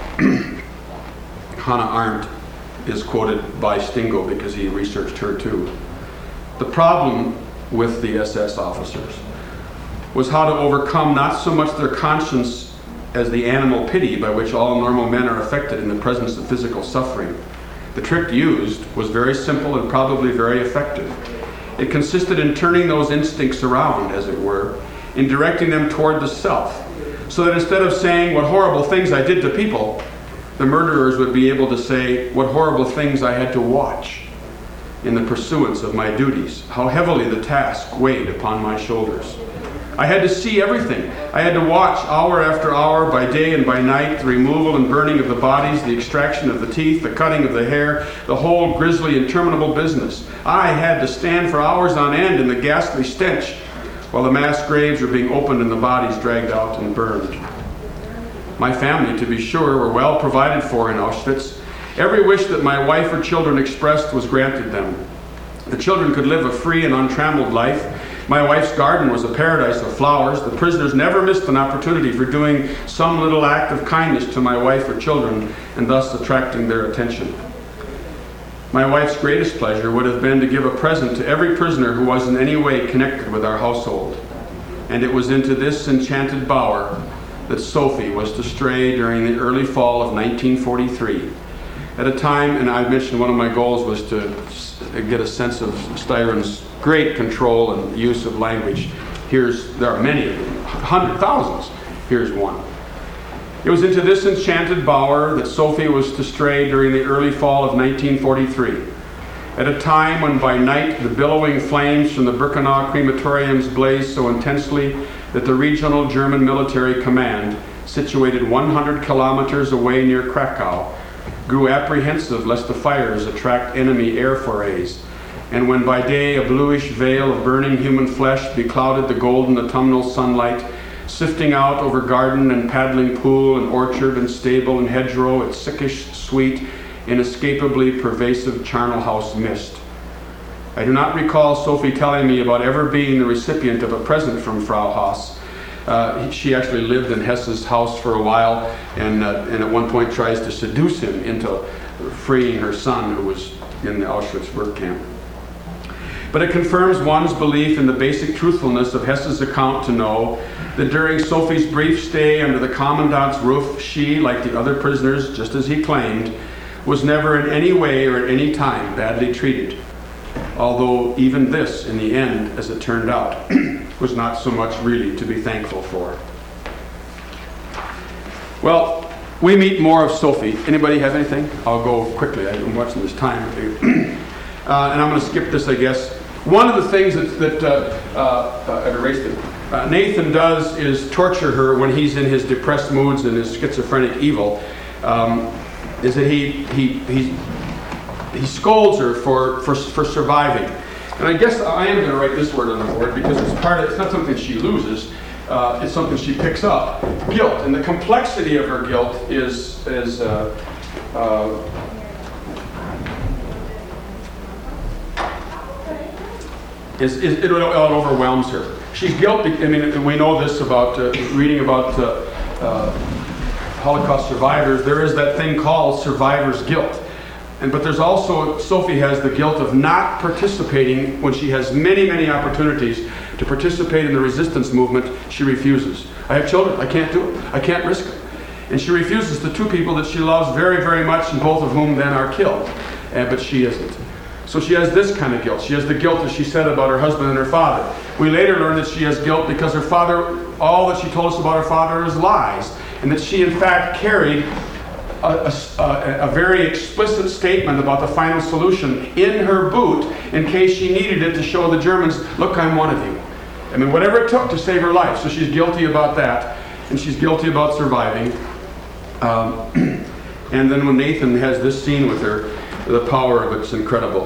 Hannah Arendt is quoted by Stingo because he researched her too. The problem with the SS officers was how to overcome not so much their conscience as the animal pity by which all normal men are affected in the presence of physical suffering. The trick used was very simple and probably very effective. It consisted in turning those instincts around, as it were, in directing them toward the self, so that instead of saying what horrible things I did to people, the murderers would be able to say what horrible things I had to watch in the pursuance of my duties, how heavily the task weighed upon my shoulders. I had to see everything. I had to watch hour after hour, by day and by night, the removal and burning of the bodies, the extraction of the teeth, the cutting of the hair, the whole grisly, interminable business. I had to stand for hours on end in the ghastly stench while the mass graves were being opened and the bodies dragged out and burned. My family, to be sure, were well provided for in Auschwitz. Every wish that my wife or children expressed was granted them. The children could live a free and untrammeled life. My wife's garden was a paradise of flowers. The prisoners never missed an opportunity for doing some little act of kindness to my wife or children and thus attracting their attention. My wife's greatest pleasure would have been to give a present to every prisoner who was in any way connected with our household. And it was into this enchanted bower that Sophie was to stray during the early fall of 1943. At a time, and I mentioned one of my goals was to get a sense of Styron's great control and use of language. There are many of them, thousands. Here's one. It was into this enchanted bower that Sophie was to stray during the early fall of 1943. At a time when by night the billowing flames from the Birkenau crematoriums blazed so intensely that the regional German military command, situated 100 kilometers away near Krakow, grew apprehensive lest the fires attract enemy air forays, and when by day a bluish veil of burning human flesh beclouded the golden autumnal sunlight, sifting out over garden and paddling pool and orchard and stable and hedgerow its sickish, sweet, inescapably pervasive charnel house mist. I do not recall Sophie telling me about ever being the recipient of a present from Frau Haas. She actually lived in Hess's house for a while and at one point tries to seduce him into freeing her son who was in the Auschwitz work camp. But it confirms one's belief in the basic truthfulness of Hess's account to know that during Sophie's brief stay under the commandant's roof, she, like the other prisoners, just as he claimed, was never in any way or at any time badly treated. Although even this, in the end, as it turned out, was not so much really to be thankful for. Well, we meet more of Sophie. Anybody have anything? I'll go quickly. I'm watching this time. And I'm going to skip this, I guess. One of the things I've erased it. Nathan does is torture her when he's in his depressed moods and his schizophrenic evil. Is that he scolds her for surviving. And I guess I am going to write this word on the board because it's not something she loses, it's something she picks up. Guilt. And the complexity of her guilt is it overwhelms her. She's guilty. I mean, we know this about reading about Holocaust survivors. There is that thing called survivor's guilt. But there's also, Sophie has the guilt of not participating when she has many, many opportunities to participate in the resistance movement. She refuses. I have children. I can't do it. I can't risk it. And she refuses the two people that she loves very, very much, and both of whom then are killed. But she isn't. So she has this kind of guilt. She has the guilt, as she said, about her husband and her father. We later learn that she has guilt because her father, all that she told us about her father is lies, and that she in fact carried a very explicit statement about the final solution in her boot in case she needed it to show the Germans, look, I'm one of you. I mean, whatever it took to save her life. So she's guilty about that, and she's guilty about surviving. And then when Nathan has this scene with her, the power of it's incredible.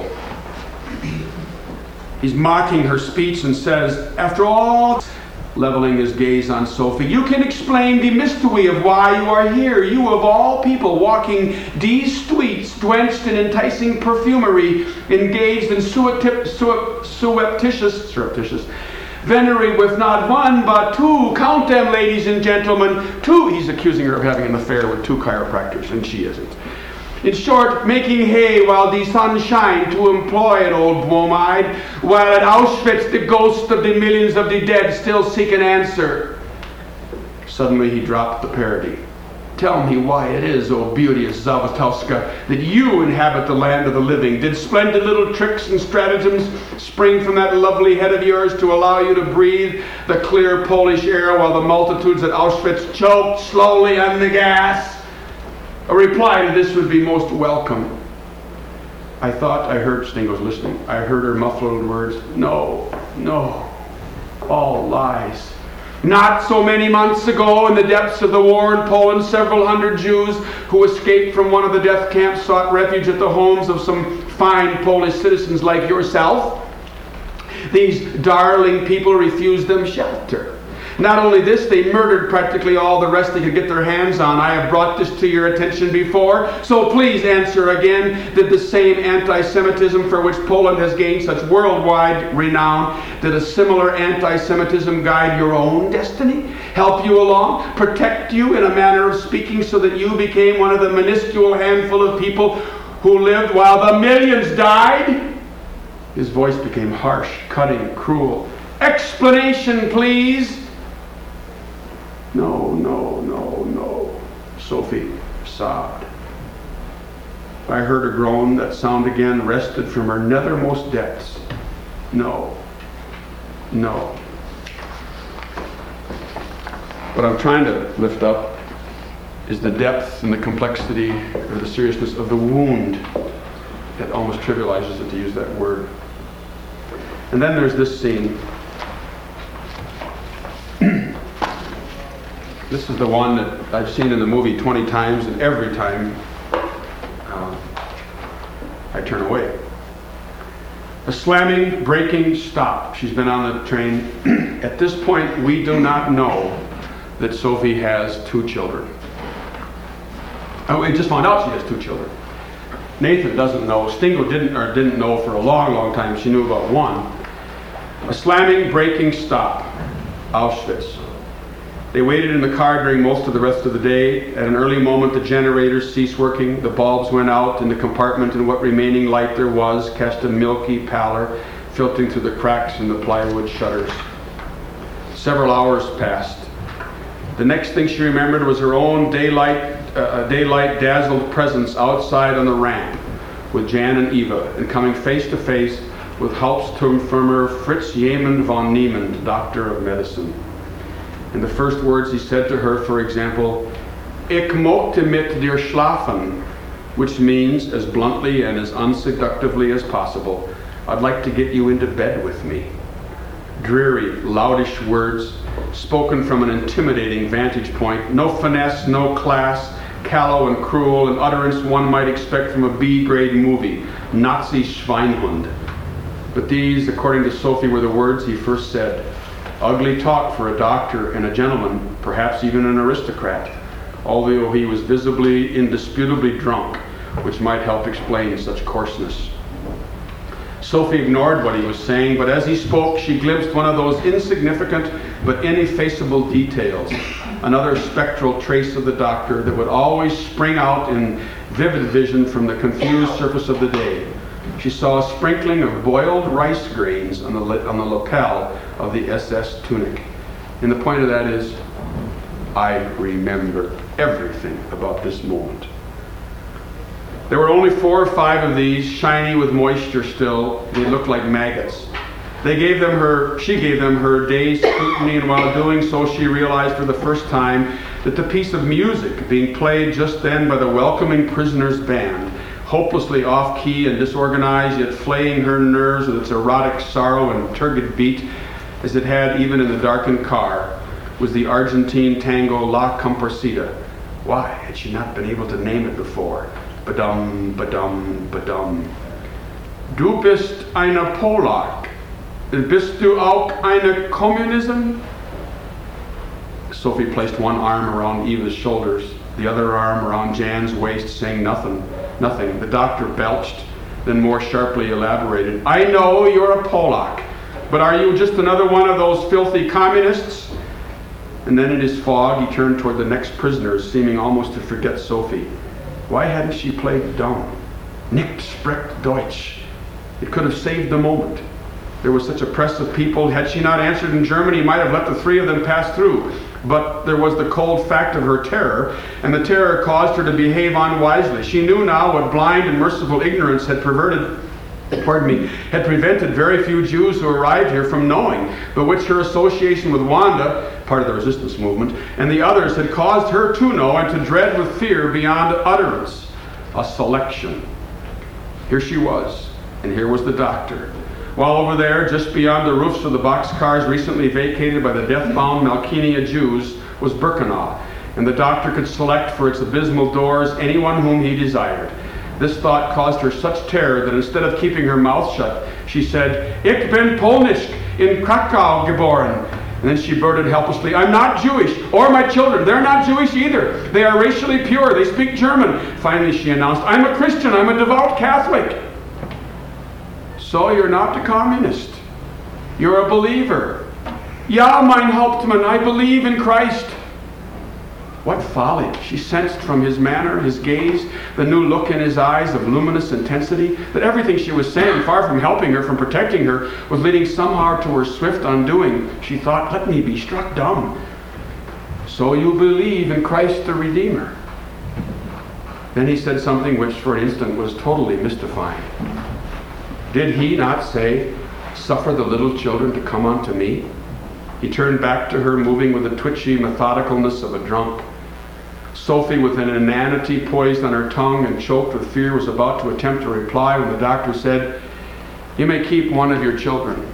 He's mocking her speech and says, after all, leveling his gaze on Sophie, you can explain the mystery of why you are here. You of all people walking these streets drenched in enticing perfumery, engaged in surreptitious venery with not one but two, count them ladies and gentlemen, two. He's accusing her of having an affair with two chiropractors, and she isn't. In short, making hay while the sun shine, to employ an old bromide, while at Auschwitz the ghosts of the millions of the dead still seek an answer. Suddenly he dropped the parody. Tell me why it is, O beauteous Zavatalska, that you inhabit the land of the living. Did splendid little tricks and stratagems spring from that lovely head of yours to allow you to breathe the clear Polish air while the multitudes at Auschwitz choked slowly on the gas? A reply to this would be most welcome. I thought I heard, Stingo's listening, I heard her muffled words, no, all lies. Not so many months ago, in the depths of the war in Poland, several hundred Jews who escaped from one of the death camps sought refuge at the homes of some fine Polish citizens like yourself. These darling people refused them shelter. Not only this, they murdered practically all the rest they could get their hands on. I have brought this to your attention before, so please answer again. Did the same anti-Semitism for which Poland has gained such worldwide renown, did a similar anti-Semitism guide your own destiny? Help you along? Protect you in a manner of speaking so that you became one of the minuscule handful of people who lived while the millions died? His voice became harsh, cutting, cruel. Explanation, please. No. Sophie sobbed. I heard a groan. That sound again wrested from her nethermost depths. No. What I'm trying to lift up is the depth and the complexity or the seriousness of the wound. It almost trivializes it to use that word. And then there's this scene. This is the one that I've seen in the movie 20 times, and every time I turn away. A slamming, breaking stop. She's been on the train. At this point, we do not know that Sophie has two children. We just found out she has two children. Nathan doesn't know. Stingo didn't know for a long, long time. She knew about one. A slamming, breaking stop. Auschwitz. They waited in the car during most of the rest of the day. At an early moment, the generators ceased working. The bulbs went out in the compartment, and what remaining light there was cast a milky pallor, filtering through the cracks in the plywood shutters. Several hours passed. The next thing she remembered was her own daylight-dazzled presence outside on the ramp with Jan and Eva, and coming face to face with Hauptsturmführer Fritz Jemand von Niemand, doctor of medicine. And the first words he said to her, for example, Ich möchte mit dir schlafen, which means, as bluntly and as unseductively as possible, I'd like to get you into bed with me. Dreary, loudish words, spoken from an intimidating vantage point. No finesse, no class, callow and cruel, an utterance one might expect from a B-grade movie, Nazi Schweinhund. But these, according to Sophie, were the words he first said. Ugly talk for a doctor and a gentleman, perhaps even an aristocrat, although he was visibly, indisputably drunk, which might help explain such coarseness. Sophie ignored what he was saying, but as he spoke, she glimpsed one of those insignificant but ineffaceable details, another spectral trace of the doctor that would always spring out in vivid vision from the confused surface of the day. She saw a sprinkling of boiled rice grains on the lapel of the SS tunic. And the point of that is, I remember everything about this moment. There were only 4 or 5 of these, shiny with moisture still. They looked like maggots. She gave them her day's scrutiny, and while doing so, she realized for the first time that the piece of music being played just then by the welcoming prisoners' band, hopelessly off-key and disorganized, yet flaying her nerves with its erotic sorrow and turgid beat, as it had even in the darkened car, was the Argentine tango La Comparsita. Why had she not been able to name it before? Badum, badum, badum. Du bist eine Polak. Bist du auch eine Kommunism? Sophie placed one arm around Eva's shoulders, the other arm around Jan's waist, saying nothing. The doctor belched, then more sharply elaborated. I know you're a Polak, but are you just another one of those filthy communists? And then in his fog, he turned toward the next prisoners, seeming almost to forget Sophie. Why hadn't she played dumb? Nicht spricht Deutsch. It could have saved the moment. There was such a press of people. Had she not answered in German, he might have let the 3 of them pass through. But there was the cold fact of her terror, and the terror caused her to behave unwisely. She knew now what blind and merciful ignorance had prevented very few Jews who arrived here from knowing, but which her association with Wanda, part of the resistance movement, and the others had caused her to know and to dread with fear beyond utterance. A selection. Here she was, and here was the doctor. While over there, just beyond the roofs of the boxcars recently vacated by the death-bound Malkinia Jews, was Birkenau, and the doctor could select for its abysmal doors anyone whom he desired. This thought caused her such terror that instead of keeping her mouth shut, she said, Ich bin Polnisch, in Krakow geboren. And then she blurted helplessly, I'm not Jewish, or my children. They're not Jewish either. They are racially pure. They speak German. Finally, she announced, I'm a Christian. I'm a devout Catholic. So you're not a communist. You're a believer. Ja, mein Hauptmann, I believe in Christ. What folly! She sensed from his manner, his gaze, the new look in his eyes of luminous intensity, that everything she was saying, far from helping her, from protecting her, was leading somehow to her swift undoing. She thought, let me be struck dumb. So you believe in Christ the Redeemer. Then he said something which for an instant was totally mystifying. Did he not say, suffer the little children to come unto me? He turned back to her, moving with the twitchy methodicalness of a drunk. Sophie, with an inanity poised on her tongue and choked with fear, was about to attempt to reply when the doctor said, you may keep one of your children.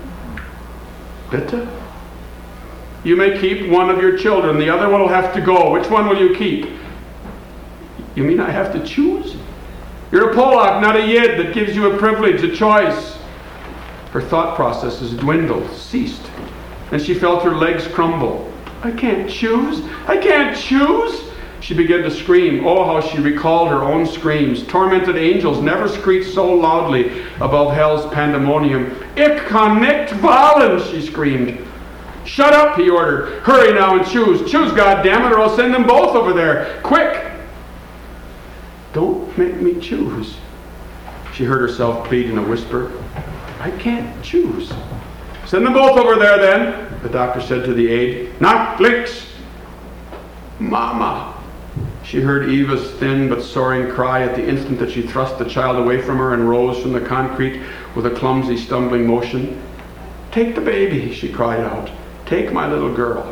Bitte? You may keep one of your children. The other one will have to go. Which one will you keep? You mean I have to choose? You're a Polak, not a Yid. That gives you a privilege, a choice. Her thought processes dwindled, ceased, and she felt her legs crumble. I can't choose. I can't choose. She began to scream. Oh, how she recalled her own screams. Tormented angels never screeched so loudly above hell's pandemonium. Ich kann nicht wählen, she screamed. Shut up, he ordered. Hurry now and choose. Choose, goddammit, or I'll send them both over there. Quick! Don't make me choose. She heard herself plead in a whisper. I can't choose. Send them both over there then, the doctor said to the aide. Not links. Mama. She heard Eva's thin but soaring cry at the instant that she thrust the child away from her and rose from the concrete with a clumsy, stumbling motion. Take the baby, she cried out. Take my little girl.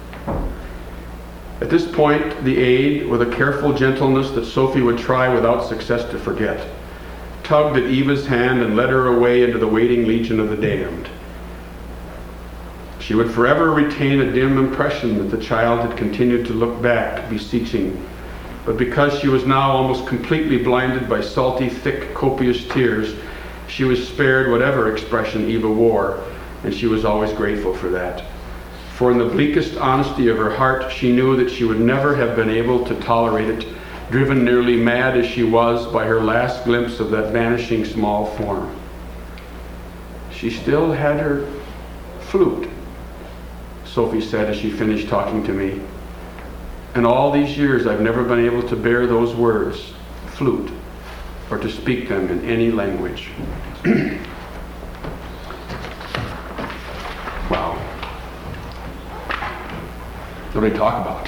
At this point, the aide, with a careful gentleness that Sophie would try without success to forget, tugged at Eva's hand and led her away into the waiting legion of the damned. She would forever retain a dim impression that the child had continued to look back, beseeching. But because she was now almost completely blinded by salty, thick, copious tears, she was spared whatever expression Eva wore, and she was always grateful for that. For in the bleakest honesty of her heart, she knew that she would never have been able to tolerate it, driven nearly mad as she was by her last glimpse of that vanishing small form. she still had her flute, Sophie said as she finished talking to me. And all these years I've never been able to bear those words, flute, or to speak them in any language. Wow. What do they talk about?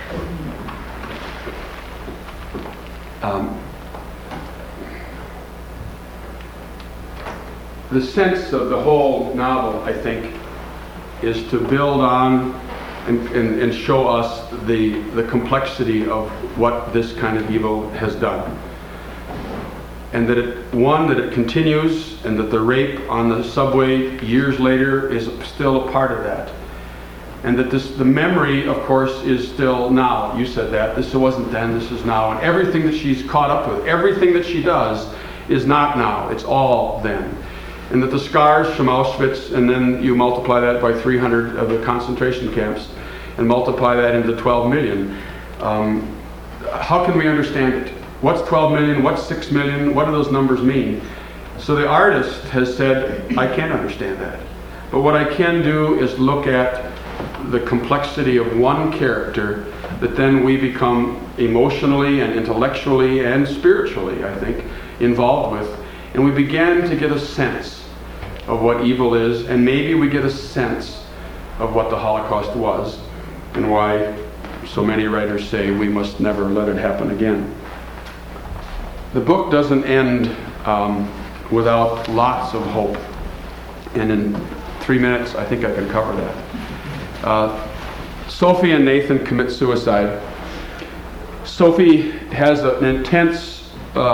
The sense of the whole novel, I think, is to build on and show us the complexity of what this kind of evil has done. And that it continues, and that the rape on the subway years later is still a part of that. And that the memory, of course, is still now. You said that. This wasn't then, this is now. And everything that she's caught up with, everything that she does is not now. It's all then. And that the scars from Auschwitz, and then you multiply that by 300 of the concentration camps, and multiply that into 12 million. How can we understand it? What's 12 million? What's 6 million? What do those numbers mean? So the artist has said, I can't understand that. But what I can do is look at the complexity of one character that then we become emotionally and intellectually and spiritually, I think, involved with. And we began to get a sense of what evil is, and maybe we get a sense of what the Holocaust was, and why so many writers say we must never let it happen again. The book doesn't end without lots of hope, and in 3 minutes I think I can cover that. Sophie and Nathan commit suicide. Sophie has an intense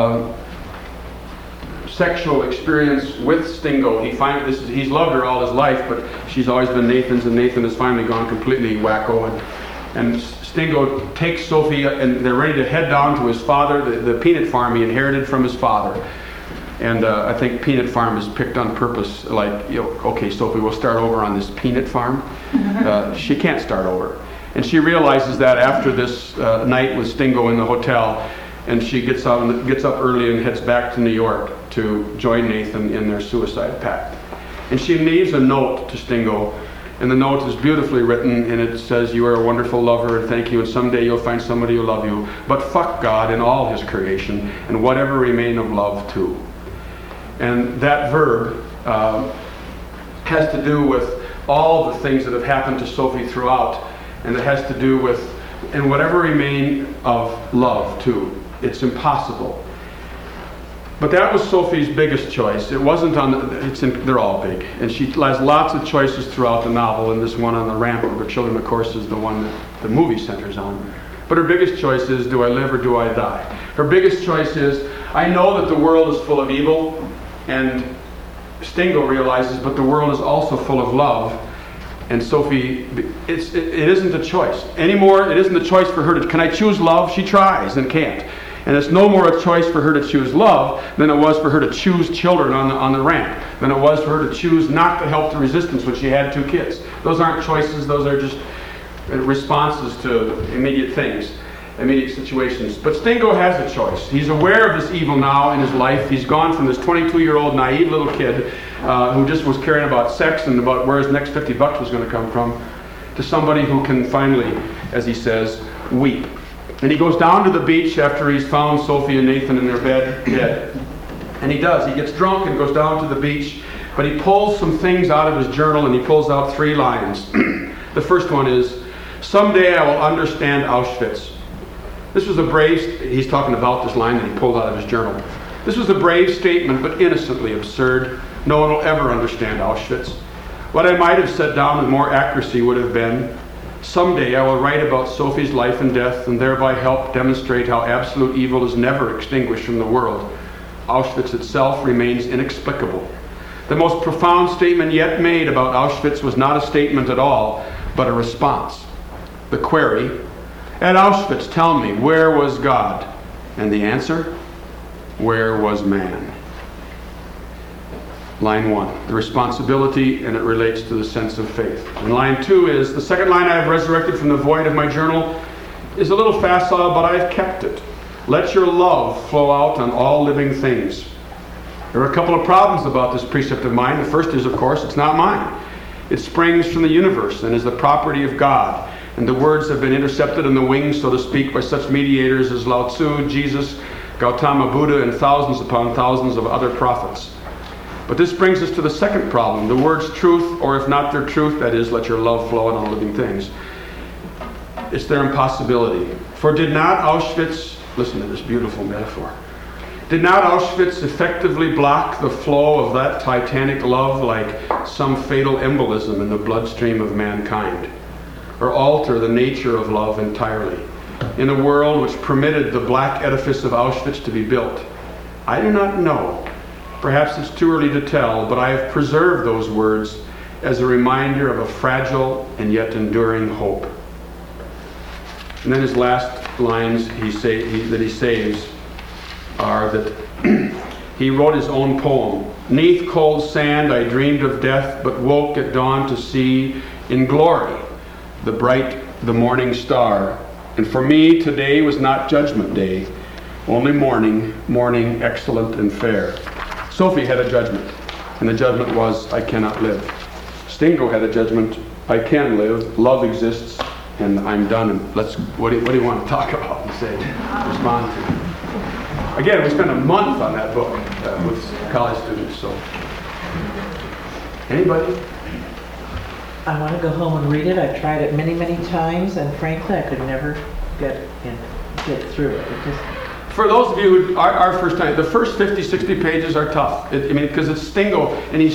sexual experience with Stingo. He's loved her all his life, but she's always been Nathan's, and Nathan has finally gone completely wacko. And Stingo takes Sophie, and they're ready to head down to his father, the peanut farm he inherited from his father. And I think peanut farm is picked on purpose, like, okay, Sophie, we'll start over on this peanut farm. She can't start over. And she realizes that after this night with Stingo in the hotel, and she gets up early and heads back to New York to join Nathan in their suicide pact. And she leaves a note to Stingo, and the note is beautifully written, and it says, you are a wonderful lover, and thank you, and someday you'll find somebody who'll love you, but fuck God and all his creation, and whatever remain of love too. And that verb has to do with all the things that have happened to Sophie throughout, and it has to do with, and whatever remain of love too. It's impossible. But that was Sophie's biggest choice. It wasn't they're all big. And she has lots of choices throughout the novel, and this one on the ramp of her children, of course, is the one that the movie centers on. But her biggest choice is, do I live or do I die? Her biggest choice is, I know that the world is full of evil, and Stingo realizes, but the world is also full of love. And Sophie, it isn't a choice. Anymore, it isn't a choice for her to, can I choose love? She tries and can't. And it's no more a choice for her to choose love than it was for her to choose children on the ramp, than it was for her to choose not to help the resistance when she had 2 kids. Those aren't choices, those are just responses to immediate things, immediate situations. But Stingo has a choice. He's aware of this evil now in his life. He's gone from this 22-year-old naive little kid who just was caring about sex and about where his next $50 was going to come from, to somebody who can finally, as he says, weep. And he goes down to the beach after he's found Sophie and Nathan in their bed, dead. And he does. He gets drunk and goes down to the beach, but he pulls some things out of his journal, and he pulls out 3 lines. The first one is, someday I will understand Auschwitz. This was a brave, he's talking about this line that he pulled out of his journal. This was a brave statement, but innocently absurd. No one will ever understand Auschwitz. What I might have set down with more accuracy would have been, someday I will write about Sophie's life and death, and thereby help demonstrate how absolute evil is never extinguished from the world. Auschwitz itself remains inexplicable. The most profound statement yet made about Auschwitz was not a statement at all, but a response. The query, at Auschwitz, tell me, where was God? And the answer, where was man? Line 1, the responsibility, and it relates to the sense of faith. And line 2 is, the second line I have resurrected from the void of my journal is a little facile, but I have kept it. Let your love flow out on all living things. There are a couple of problems about this precept of mine. The first is, of course, it's not mine. It springs from the universe and is the property of God. And the words have been intercepted in the wings, so to speak, by such mediators as Lao Tzu, Jesus, Gautama Buddha, and thousands upon thousands of other prophets. But this brings us to the second problem. The words truth, or if not their truth, that is, let your love flow in all living things. It's their impossibility. For did not Auschwitz, listen to this beautiful metaphor, did not Auschwitz effectively block the flow of that titanic love like some fatal embolism in the bloodstream of mankind? Or alter the nature of love entirely in a world which permitted the black edifice of Auschwitz to be built? I do not know. Perhaps it's too early to tell, but I have preserved those words as a reminder of a fragile and yet enduring hope. And then his last lines that he saves are that he wrote his own poem. "'Neath cold sand I dreamed of death, but woke at dawn to see in glory the morning star. And for me today was not judgment day, only morning excellent and fair." Sophie had a judgment, and the judgment was, I cannot live. Stingo had a judgment, I can live, love exists, and I'm done. And what do you want to talk about and say, respond to? Again, we spent a month on that book with college students, so. Anybody? I want to go home and read it. I've tried it many, many times, and frankly, I could never get through it. For those of you who are first time, the first 50, 60 pages are tough. Because it's Stingo,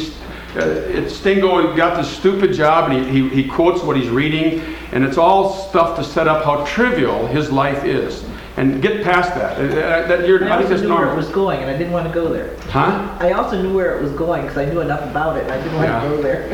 and Stingo got this stupid job, and he quotes what he's reading, and it's all stuff to set up how trivial his life is. And get past that. I also knew where it was going, and I didn't want to go there. Huh? I also knew where it was going because I knew enough about it, and I didn't want to go there.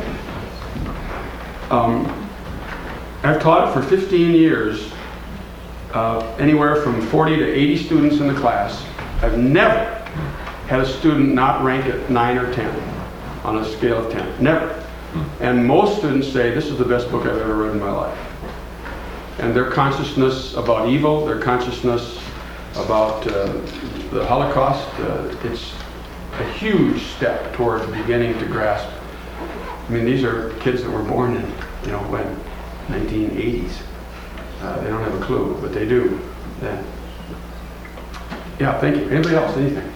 I've taught it for 15 years, anywhere from 40 to 80 students in the class. I've never had a student not rank it 9 or 10 on a scale of 10. Never. And most students say, this is the best book I've ever read in my life. And their consciousness about evil, their consciousness about the Holocaust, it's a huge step toward beginning to grasp. I mean, these are kids that were born in, when? 1980s. They don't have a clue, but they do then. Yeah, thank you. Anybody else? Anything?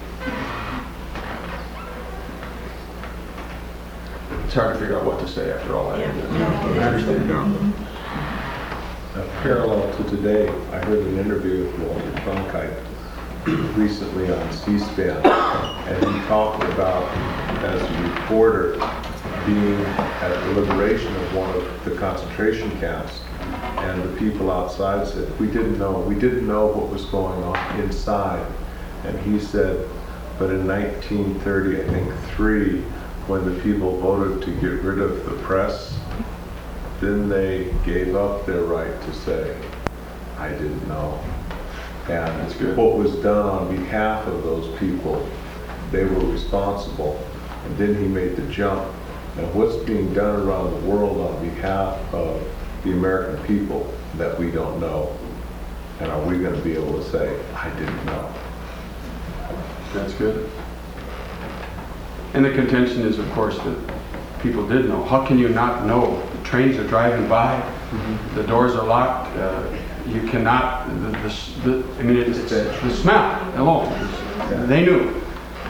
It's hard to figure out what to say after all that. I understand. Parallel to today, I heard an interview with Walter Cronkite recently on C-SPAN, and he talked about, as a reporter, being at the liberation of one of the concentration camps, and the people outside said, we didn't know what was going on inside. And he said, but in 1930, I think 3, when the people voted to get rid of the press, then they gave up their right to say, I didn't know. And what was done on behalf of those people, they were responsible. And then he made the jump. And what's being done around the world on behalf of the American people that we don't know? And are we going to be able to say, I didn't know? That's good. And the contention is, of course, that people did know. How can you not know? The trains are driving by, the doors are locked, you cannot, it's the smell alone. They knew.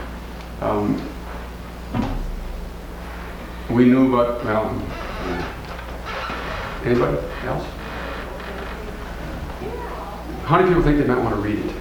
We knew, but, anybody else? How many people think they might want to read it?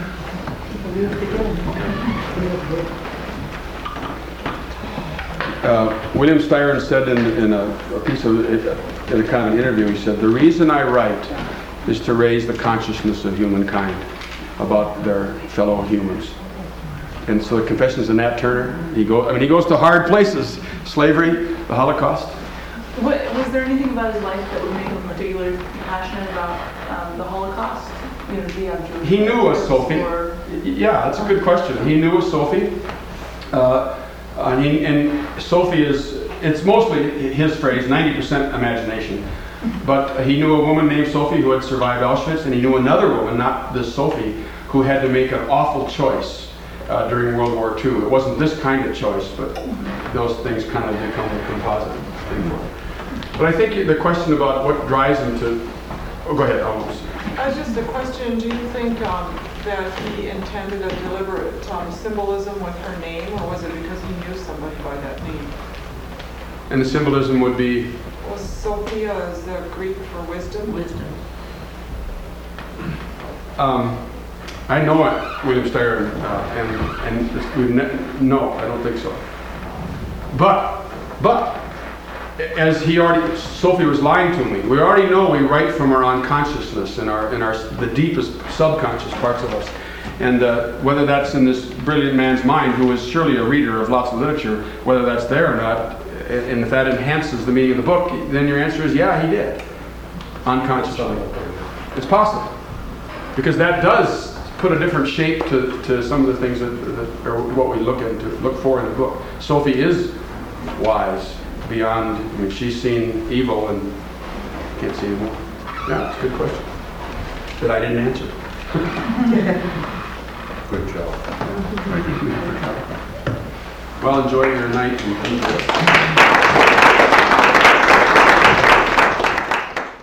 William Styron said in a piece of, in a kind of an interview, he said, the reason I write is to raise the consciousness of humankind about their fellow humans. And so the Confessions of Nat Turner, he goes to hard places, slavery, the Holocaust. Was there anything about his life that would make him particularly passionate about the Holocaust? He knew a Sophie. Yeah, that's a good question. He knew a Sophie. And Sophie it's mostly his phrase, 90% imagination. But he knew a woman named Sophie who had survived Auschwitz, and he knew another woman, not this Sophie, who had to make an awful choice. during World War II. It wasn't this kind of choice, but those things kind of become a composite thing for it. But I think the question about what drives him to... Oh, go ahead, Almost. Just a question, do you think that he intended a deliberate symbolism with her name, or was it because he knew somebody by that name? And the symbolism would be... Well, Sophia is the Greek for wisdom. Wisdom. I know William Steyer, and no, I don't think so. But, as he already, Sophie was lying to me. We already know we write from our unconsciousness and the deepest subconscious parts of us. And whether that's in this brilliant man's mind, who is surely a reader of lots of literature, whether that's there or not, and if that enhances the meaning of the book, then your answer is yeah, he did, unconsciously. It's possible, because that does put a different shape to some of the things that are what we look for in the book. Sophie is wise beyond. I mean, she's seen evil and can't see evil. Yeah, it's a good question that I didn't answer. Good job. Well, enjoy your night and